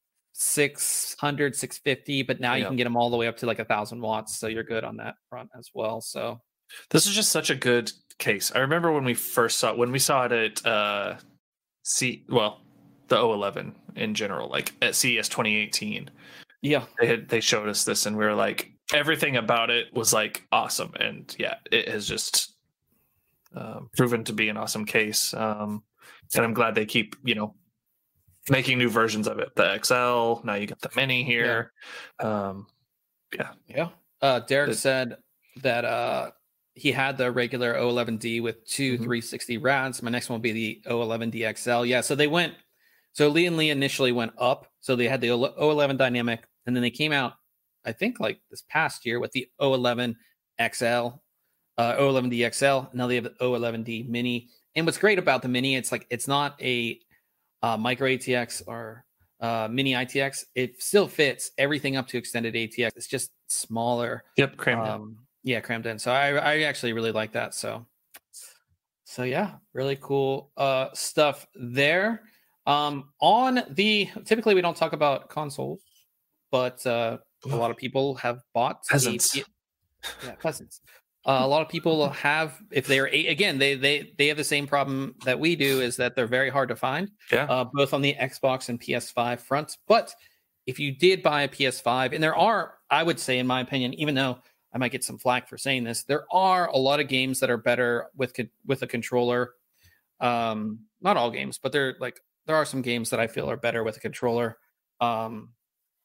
six hundred, six fifty, but now you Yeah. can get them all the way up to like a thousand watts. So you're good on that front as well. So This is just such a good case. I remember when we first saw when we saw it at uh C well, the O eleven in general, like at C E S twenty eighteen. yeah, They had they showed us this and we were like, everything about it was like awesome. And yeah, it has just um, proven to be an awesome case. Um, and I'm glad they keep, you know, making new versions of it. The X L, now you got the Mini here. Yeah. Um, yeah. Yeah. Uh, Derek It- said that uh, he had the regular O eleven D with two Mhm. three sixty rads. My next one will be the O eleven D X L. Yeah. So they went, so Lee and Lee initially went up. So they had the O eleven Dynamic, and then they came out, I think, like this past year with the O eleven X L, uh, O eleven D X L. Now they have the O eleven D Mini. And what's great about the Mini, it's like, it's not a uh, micro A T X or uh, mini I T X. It still fits everything up to extended A T X. It's just smaller. Yep. Crammed in. Um, yeah, crammed in. So I, I actually really like that. So, so yeah, really cool uh, stuff there. Um, on the typically we don't talk about consoles, but uh, a lot of people have bought Peasants. A- yeah, peasants. Uh, a lot of people have, if they're a- again, they they they have the same problem that we do, is that they're very hard to find. Yeah. Uh, both on the Xbox and P S five fronts. But if you did buy a P S five, and there are, I would say, in my opinion, even though I might get some flack for saying this, there are a lot of games that are better with co- with a controller. Um, not all games, but they're like there are some games that I feel are better with a controller. Um,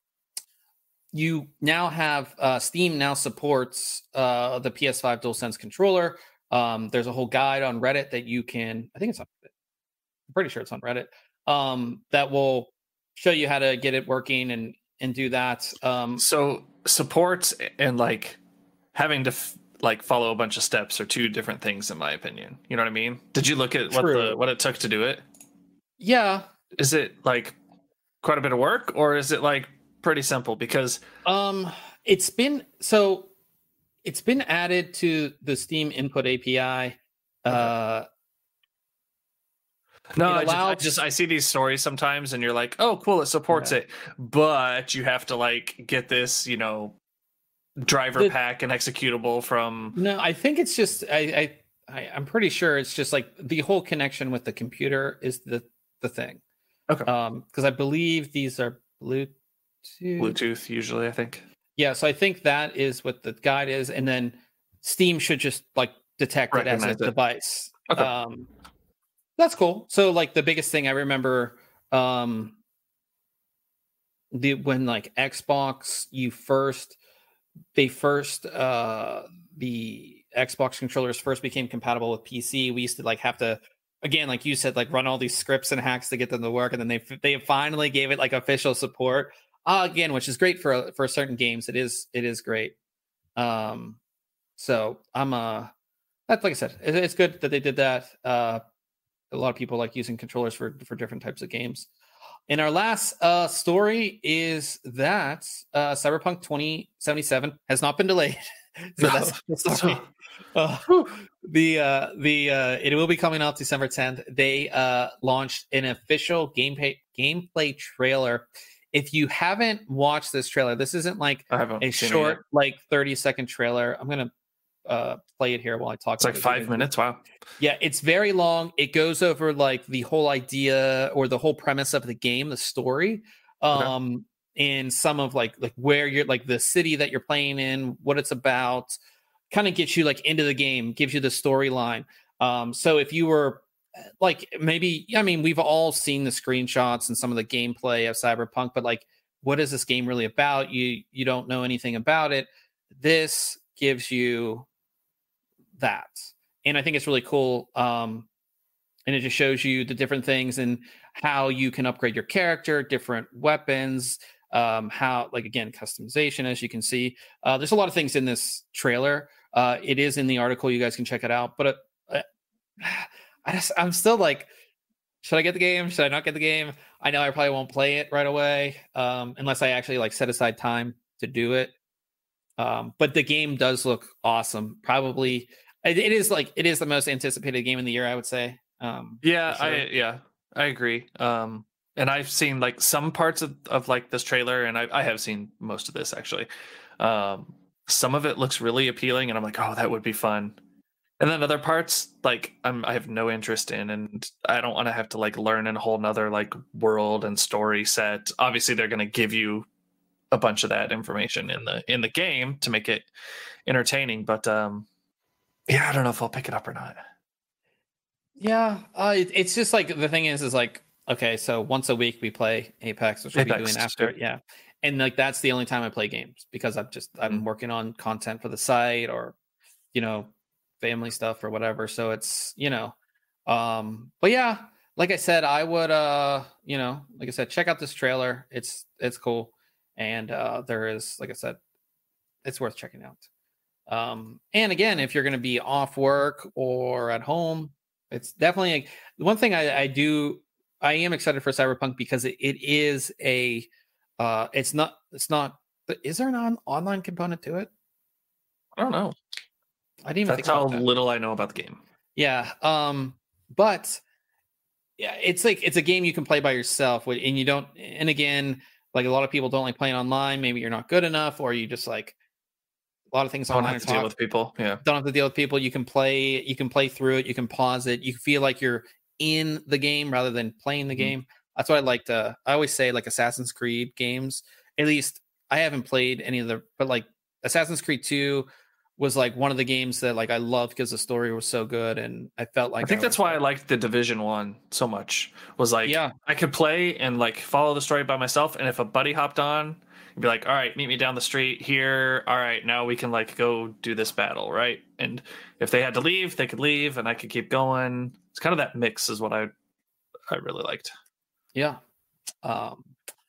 you now have uh, Steam now supports uh, the P S five DualSense controller. Um, there's a whole guide on Reddit that you can, I think it's on Reddit. I'm pretty sure it's on Reddit. Um, that will show you how to get it working and and do that. Um, So support and like having to f- like follow a bunch of steps are two different things, in my opinion. You know what I mean? Did you look at what True. the what it took to do it? yeah, Is it like quite a bit of work, or is it like pretty simple? Because um, it's been so it's been added to the Steam Input A P I. Uh, no, It I, just, I allows- just I see these stories sometimes, and you're like, oh, cool, it supports Yeah. it, but you have to like get this, you know, driver The- pack and executable from. No, I think it's just I, I, I I'm pretty sure it's just like the whole connection with the computer is the the thing. Okay. Um, because I believe these are Bluetooth. Bluetooth usually, I think. Yeah, so I think that is what the guide is, and then Steam should just like detect it as a Recognize it. device. Okay. Um, that's cool. So like the biggest thing I remember, um, the when like Xbox, you first they first uh the Xbox controllers first became compatible with P C. We used to like have to, again, like you said, like run all these scripts and hacks to get them to work, and then they they finally gave it like official support. Uh, again, which is great for for certain games. It is it is great. Um, so I'm uh that's like I said, it, it's good that they did that. Uh, a lot of people like using controllers for for different types of games. And our last uh, story is that uh, Cyberpunk twenty seventy-seven has not been delayed. so that's the story. Uh, the uh, the uh, it will be coming out December tenth. They uh, launched an official gameplay gameplay trailer. If you haven't watched this trailer, this isn't like I haven't a seen it short, yet. like thirty second trailer. I'm gonna uh, play it here while I talk. It's like about it. five minutes. Wow. Yeah, it's very long. It goes over like the whole idea or the whole premise of the game, the story, um, and some of like like where you're like the city that you're playing in, what it's about, kind of gets you like into the game, gives you the storyline. Um, so if you were like maybe, I mean, we've all seen the screenshots and some of the gameplay of Cyberpunk, but like, what is this game really about? You you don't know anything about it. This gives you that. And I think it's really cool. Um, and it just shows you the different things and how you can upgrade your character, different weapons, um, how, like, again, customization, as you can see. Uh, there's a lot of things in this trailer. Uh, it is in the article. You guys can check it out. But uh, I just I'm still like, should I get the game? Should I not get the game? I know I probably won't play it right away, um, unless I actually like set aside time to do it. Um, but the game does look awesome. Probably it, it is like it is the most anticipated game in the year, I would say. Um, Yeah, for sure. I yeah, I agree. Um, and I've seen like some parts of, of like this trailer, and I, I have seen most of this actually. Um, some of it looks really appealing, and I'm like, oh, that would be fun. And then other parts, like I'm, I have no interest in, and I don't want to have to like learn in a whole nother like world and story set. Obviously, they're going to give you a bunch of that information in the in the game to make it entertaining, but um, yeah, I don't know if I'll pick it up or not. Yeah, uh, it, it's just like the thing is, is like okay, so once a week we play Apex, which we'll be Apex, doing after, yep. yeah, and like that's the only time I play games because I'm just I'm Mm. working on content for the site or you know family stuff or whatever. So it's you know, um, but yeah, like I said, I would uh you know like I said, check out this trailer. It's it's cool, and uh there is like I said, it's worth checking out. Um, and again, if you're going to be off work or at home, it's definitely like, one thing I, I do. I am excited for Cyberpunk because it, it is a. Uh, it's not. It's not. Is there an on, online component to it? I don't know. I didn't even That's think how about that. little I know about the game. Yeah. Um. But yeah, it's like it's a game you can play by yourself, and you don't. And again, like a lot of people don't like playing online. Maybe you're not good enough, or you just like a lot of things Don't online. have to deal with people. Yeah. Don't have to deal with people. You can play. You can play through it. You can pause it. You feel like you're in the game rather than playing the Mhm. game. That's what I like to. I always say like Assassin's Creed games. At least I haven't played any of the, but like Assassin's Creed two was like one of the games that like I loved because the story was so good and I felt like I think I that's was, why I liked the Division One so much. Was like yeah, I could play and like follow the story by myself, and if a buddy hopped on, you'd be like, "All right, meet me down the street here. All right, now we can like go do this battle, right?" And if they had to leave, they could leave, and I could keep going. It's kind of that mix is what I I really liked. yeah. Um,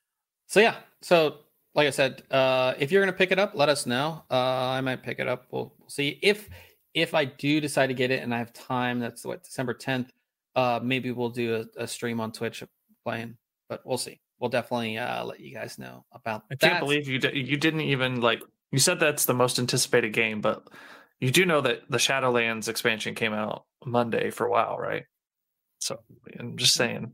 so yeah, so like I said, uh, if you're gonna pick it up, let us know. Uh, I might pick it up. We'll, we'll see if if I do decide to get it and I have time. That's what December tenth. Uh, maybe we'll do a, a stream on Twitch playing, but we'll see. We'll definitely uh, let you guys know about I that. can't believe you di- you didn't even like you said that's the most anticipated game, but you do know that the Shadowlands expansion came out Monday for WoW, right? So I'm just saying.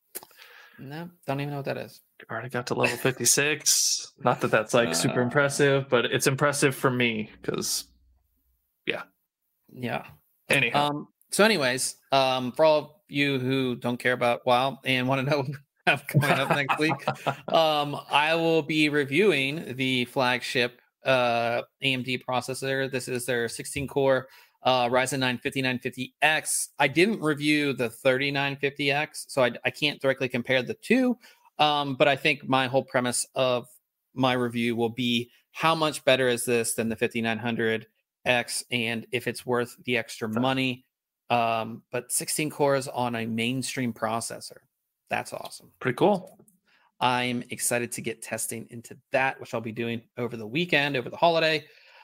No, don't even know what that is. Already got to level fifty-six. Not that that's like super Uh, impressive, but it's impressive for me because, yeah. Yeah. Anyhow, Um. So, anyways, um, for all of you who don't care about WoW and want to know what we have coming up next week, um, I will be reviewing the flagship uh A M D processor. This is their sixteen core uh Ryzen nine fifty-nine fifty X. I didn't review the thirty-nine fifty X, so I, I can't directly compare the two. Um, but I think my whole premise of my review will be how much better is this than the fifty-nine hundred X, and if it's worth the extra money. Um, but sixteen cores on a mainstream processor, that's awesome. pretty cool. I'm excited to get testing into that, which I'll be doing over the weekend, over the holiday.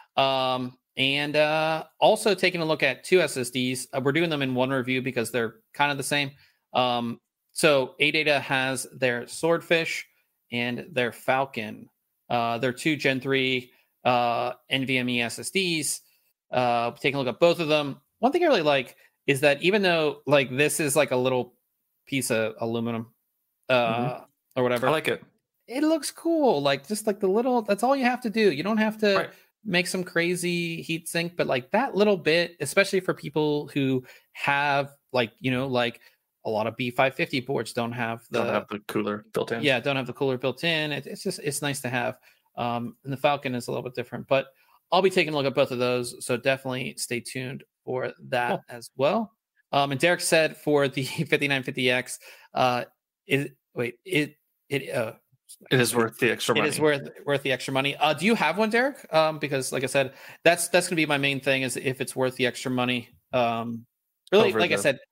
Um, and uh, also taking a look at two S S Ds. Uh, we're doing them in one review because they're kind of the same. Um, so ADATA has their Swordfish and their Falcon. Uh, they're two Gen three uh, NVMe S S Ds. Uh, taking a look at both of them. One thing I really like is that even though like this is like a little piece of aluminum uh, Mhm. or whatever, I like it. it looks cool. Like just like the little, that's all you have to do. You don't have to Right. make some crazy heat sink, but like that little bit, especially for people who have like, you know, like a lot of B five fifty boards don't have the, Don't have the cooler built in. yeah, don't have the cooler built in. It, it's just, it's nice to have. Um, and the Falcon is a little bit different, but I'll be taking a look at both of those. So definitely stay tuned for that Cool. as well. Um, and Derek said for the fifty-nine fifty X, uh, is wait, it, it, uh, It is worth the extra money. it is worth worth the extra money. Uh, do you have one, Derek? Um, because like I said, that's that's gonna be my main thing is if it's worth the extra money. Um, really, Over like I the- said,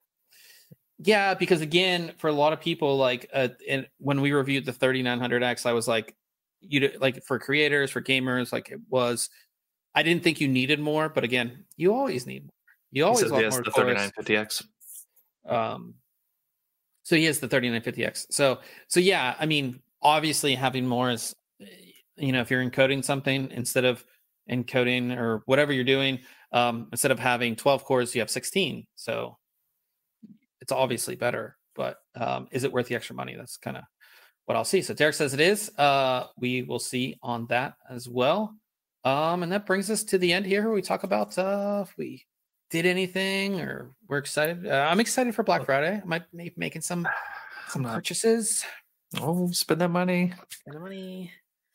yeah, because again, for a lot of people, like uh, and when we reviewed the thirty-nine hundred X, I was like, you like for creators, for gamers, like it was. I didn't think you needed more, but again, you always need more. You He always says want yes, more the cores. thirty-nine fifty X. Um, so he has the thirty-nine fifty X. So so yeah, I mean, obviously having more is, you know, if you're encoding something instead of encoding or whatever you're doing, um, instead of having twelve cores, you have sixteen. So it's obviously better. But um, is it worth the extra money? That's kind of what I'll see. So Derek says it is. Uh, we will see on that as well. Um, and that brings us to the end here. We talk about uh, if we did anything or we're excited. Uh, I'm excited for Black Friday. I might be making some some not, purchases. Oh, spend that money. Spend the money.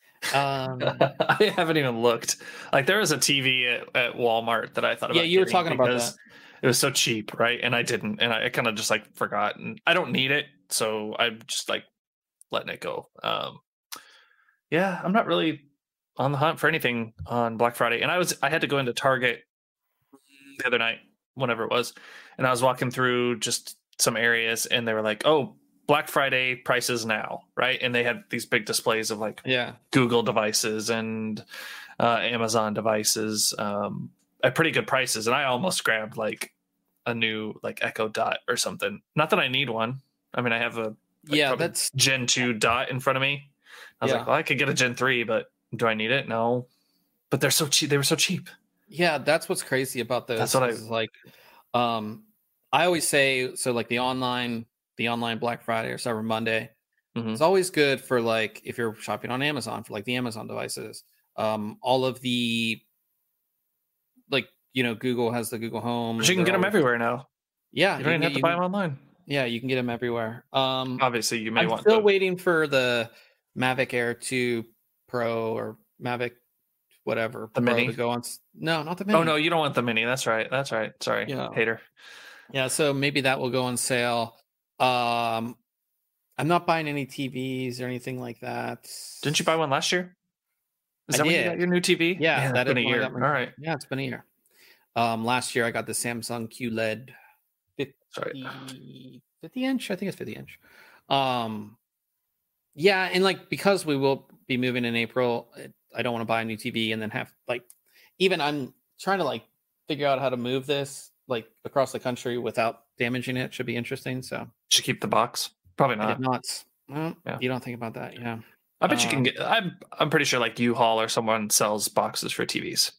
Um, I haven't even looked. Like there was a T V at, at Walmart that I thought about. Yeah, you were talking about that. It was so cheap, right? And I didn't, and I, I kind of just like forgot, and I don't need it, so I'm just like letting it go. Um, yeah, I'm not really on the hunt for anything on Black Friday, and I was I had to go into Target the other night, whenever it was, and I was walking through just some areas, and they were like, "Oh, Black Friday prices now," right? And they had these big displays of like yeah, Google devices and uh, Amazon devices um, at pretty good prices, and I almost grabbed like a new like Echo Dot or something. Not that I need one. I mean, I have a like, yeah, that's Gen two Dot in front of me. I was yeah. like, well, I could get a Gen three, but do I need it? No. But they're so cheap. They were so cheap. Yeah, that's what's crazy about those. That's what I like. Um, I always say so. Like the online, the online Black Friday or Cyber Monday, mm-hmm. It's always good for like if you're shopping on Amazon for like the Amazon devices. Um, all of the like you know Google has the Google Home. But you can get them everywhere now. Yeah, you don't even have to you, buy them online. Yeah, you can get them everywhere. Um, Obviously, you may I'm want. still them. waiting for the Mavic Air two Pro or Mavic whatever the Pro mini to go on. No, not the mini. Oh no, you don't want the mini. That's right. That's right. Sorry, yeah. hater. Yeah, so maybe that will go on sale. Um, I'm not buying any T Vs or anything like that. Didn't you buy one last year? Is I that did. when you got your new T V? Yeah, yeah that been is a year. My, All right. Yeah, it's been a year. Um, last year I got the Samsung Q L E D fifty, Sorry. fifty inch. I think it's fifty inch. Um, yeah, and like because we will be moving in April, I don't want to buy a new T V and then have like even I'm trying to like figure out how to move this like across the country without damaging it. Should be interesting. So should keep the box. Probably not. I did not. Well, yeah. You don't think about that, yeah. I bet um, you can get. I'm I'm pretty sure like U-Haul or someone sells boxes for T Vs.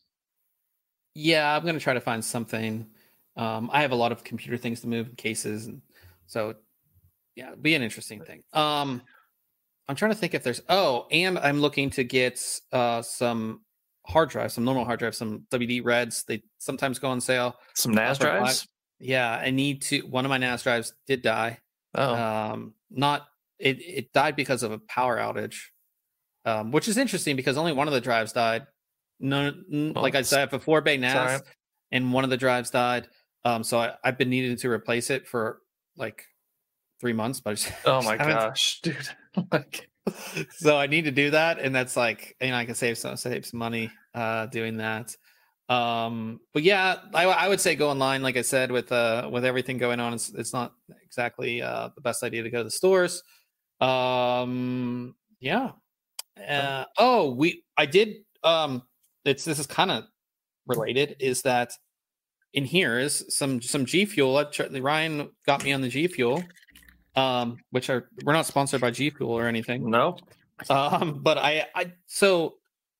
Yeah, I'm gonna try to find something. Um, I have a lot of computer things to move, cases, and so yeah, it'd be an interesting thing. Um, I'm trying to think if there's. Oh, and I'm looking to get uh some hard drives, some normal hard drives, some W D Reds. They sometimes go on sale. Some N A S drives. Yeah, I need to. One of my N A S drives did die. Oh, um, not it. It died because of a power outage, um, which is interesting because only one of the drives died. No, well, like I said, I have a four bay N A S, sorry. And one of the drives died. Um, so I, I've been needing to replace it for like three months. But I just, oh my gosh, dude! So I need to do that, and that's like you know I can save some save some money uh, doing that. Um, but yeah, I, I would say go online. Like I said, with uh, with everything going on, it's it's not exactly uh, the best idea to go to the stores. Um, yeah. Uh, oh, we I did. Um, it's this is kind of related. Is that in here is some some G Fuel. Ryan got me on the G Fuel, um, which are we're not sponsored by G Fuel or anything. No. Um, but I I so.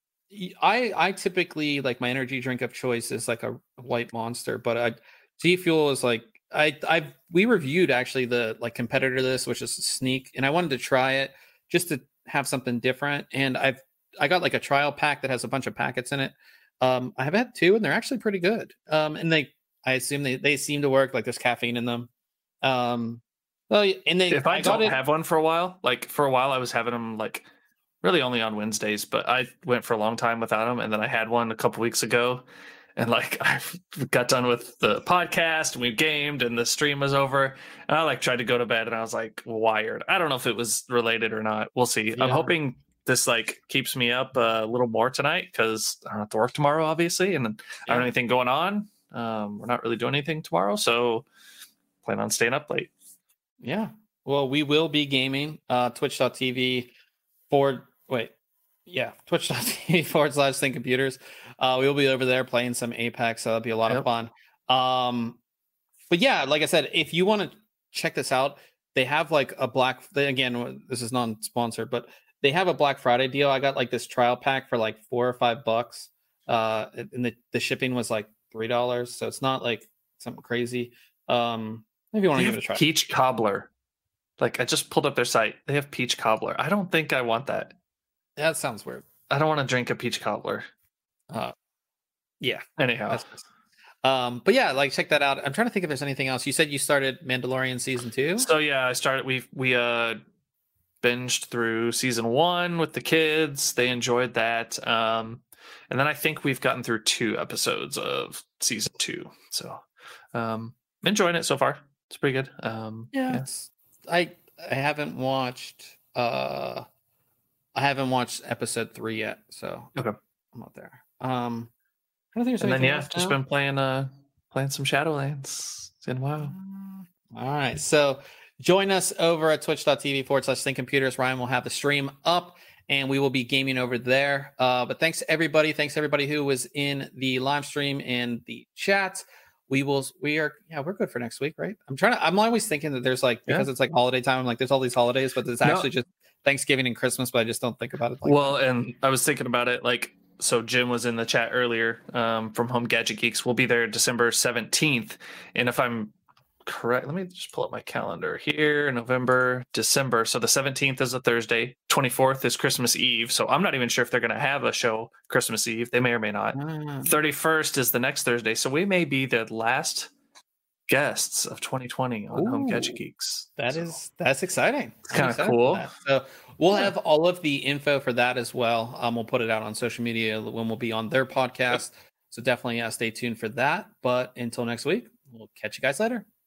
I I typically like my energy drink of choice is like a White Monster, but I G Fuel is like I I we reviewed actually the like competitor to this, which is Sneak, and I wanted to try it just to have something different. And I've I got like a trial pack that has a bunch of packets in it. Um, I have had two, and they're actually pretty good. Um, and they I assume they they seem to work. Like there's caffeine in them. Um, well, and they if I, I don't it, have one for a while, like for a while I was having them like. Really only on Wednesdays, but I went for a long time without them. And then I had one a couple weeks ago and like I got done with the podcast and we gamed and the stream was over. And I like tried to go to bed and I was like wired. I don't know if it was related or not. We'll see. Yeah. I'm hoping this like keeps me up a little more tonight because I don't have to work tomorrow, obviously. And yeah. I don't have anything going on. Um, we're not really doing anything tomorrow. So plan on staying up late. Yeah. Well, we will be gaming uh, twitch dot t v forward. Wait, yeah, twitch dot t v forward slash Think Computers. Uh, we'll be over there playing some Apex, so that'll be a lot yep. of fun. Um, but yeah, like I said, if you want to check this out. They have like a black. They, again, this is non-sponsored, but they have a Black Friday deal. I got like this trial pack for like four or five bucks, uh, and the, the shipping was like three dollars. So it's not like something crazy. Um, maybe you want to give it a try. Peach cobbler. Like I just pulled up their site. They have peach cobbler. I don't think I want that. That sounds weird. I don't want to drink a peach cobbler. Uh, yeah. Anyhow. That's, um, but yeah, like check that out. I'm trying to think if there's anything else. You said you started Mandalorian season two. So yeah, I started. We we uh binged through season one with the kids. They enjoyed that. Um, and then I think we've gotten through two episodes of season two. So um, enjoying it so far. It's pretty good. Um, yeah, yeah. I I haven't watched. Uh, I haven't watched episode three yet, so okay, I'm not there. Um, I don't think there's and then yeah, else just now. been playing uh playing some Shadowlands. It's been wow. All right, so join us over at twitch.tv forward slash think computers. Ryan will have the stream up, and we will be gaming over there. Uh, but thanks to everybody. Thanks to everybody who was in the live stream and the chat. We will. We are. Yeah, we're good for next week, right? I'm trying to. I'm always thinking that there's like because yeah. it's like holiday time. I'm like, there's all these holidays, but it's actually no. just Thanksgiving and Christmas. But I just don't think about it. Like well, that. And I was thinking about it like. So Jim was in the chat earlier um, from Home Gadget Geeks. We'll be there December seventeenth, and if I'm correct, let me just pull up my calendar here. November, December. So the seventeenth is a Thursday. twenty-fourth is Christmas Eve. So I'm not even sure if they're going to have a show Christmas Eve. They may or may not. Mm. thirty-first is the next Thursday. So we may be the last guests of twenty twenty on Ooh, Home Gadget Geeks. That so. is that's exciting. It's kind of cool. So we'll have all of the info for that as well. Um, we'll put it out on social media when we'll be on their podcast. So definitely uh, stay tuned for that. But until next week, we'll catch you guys later.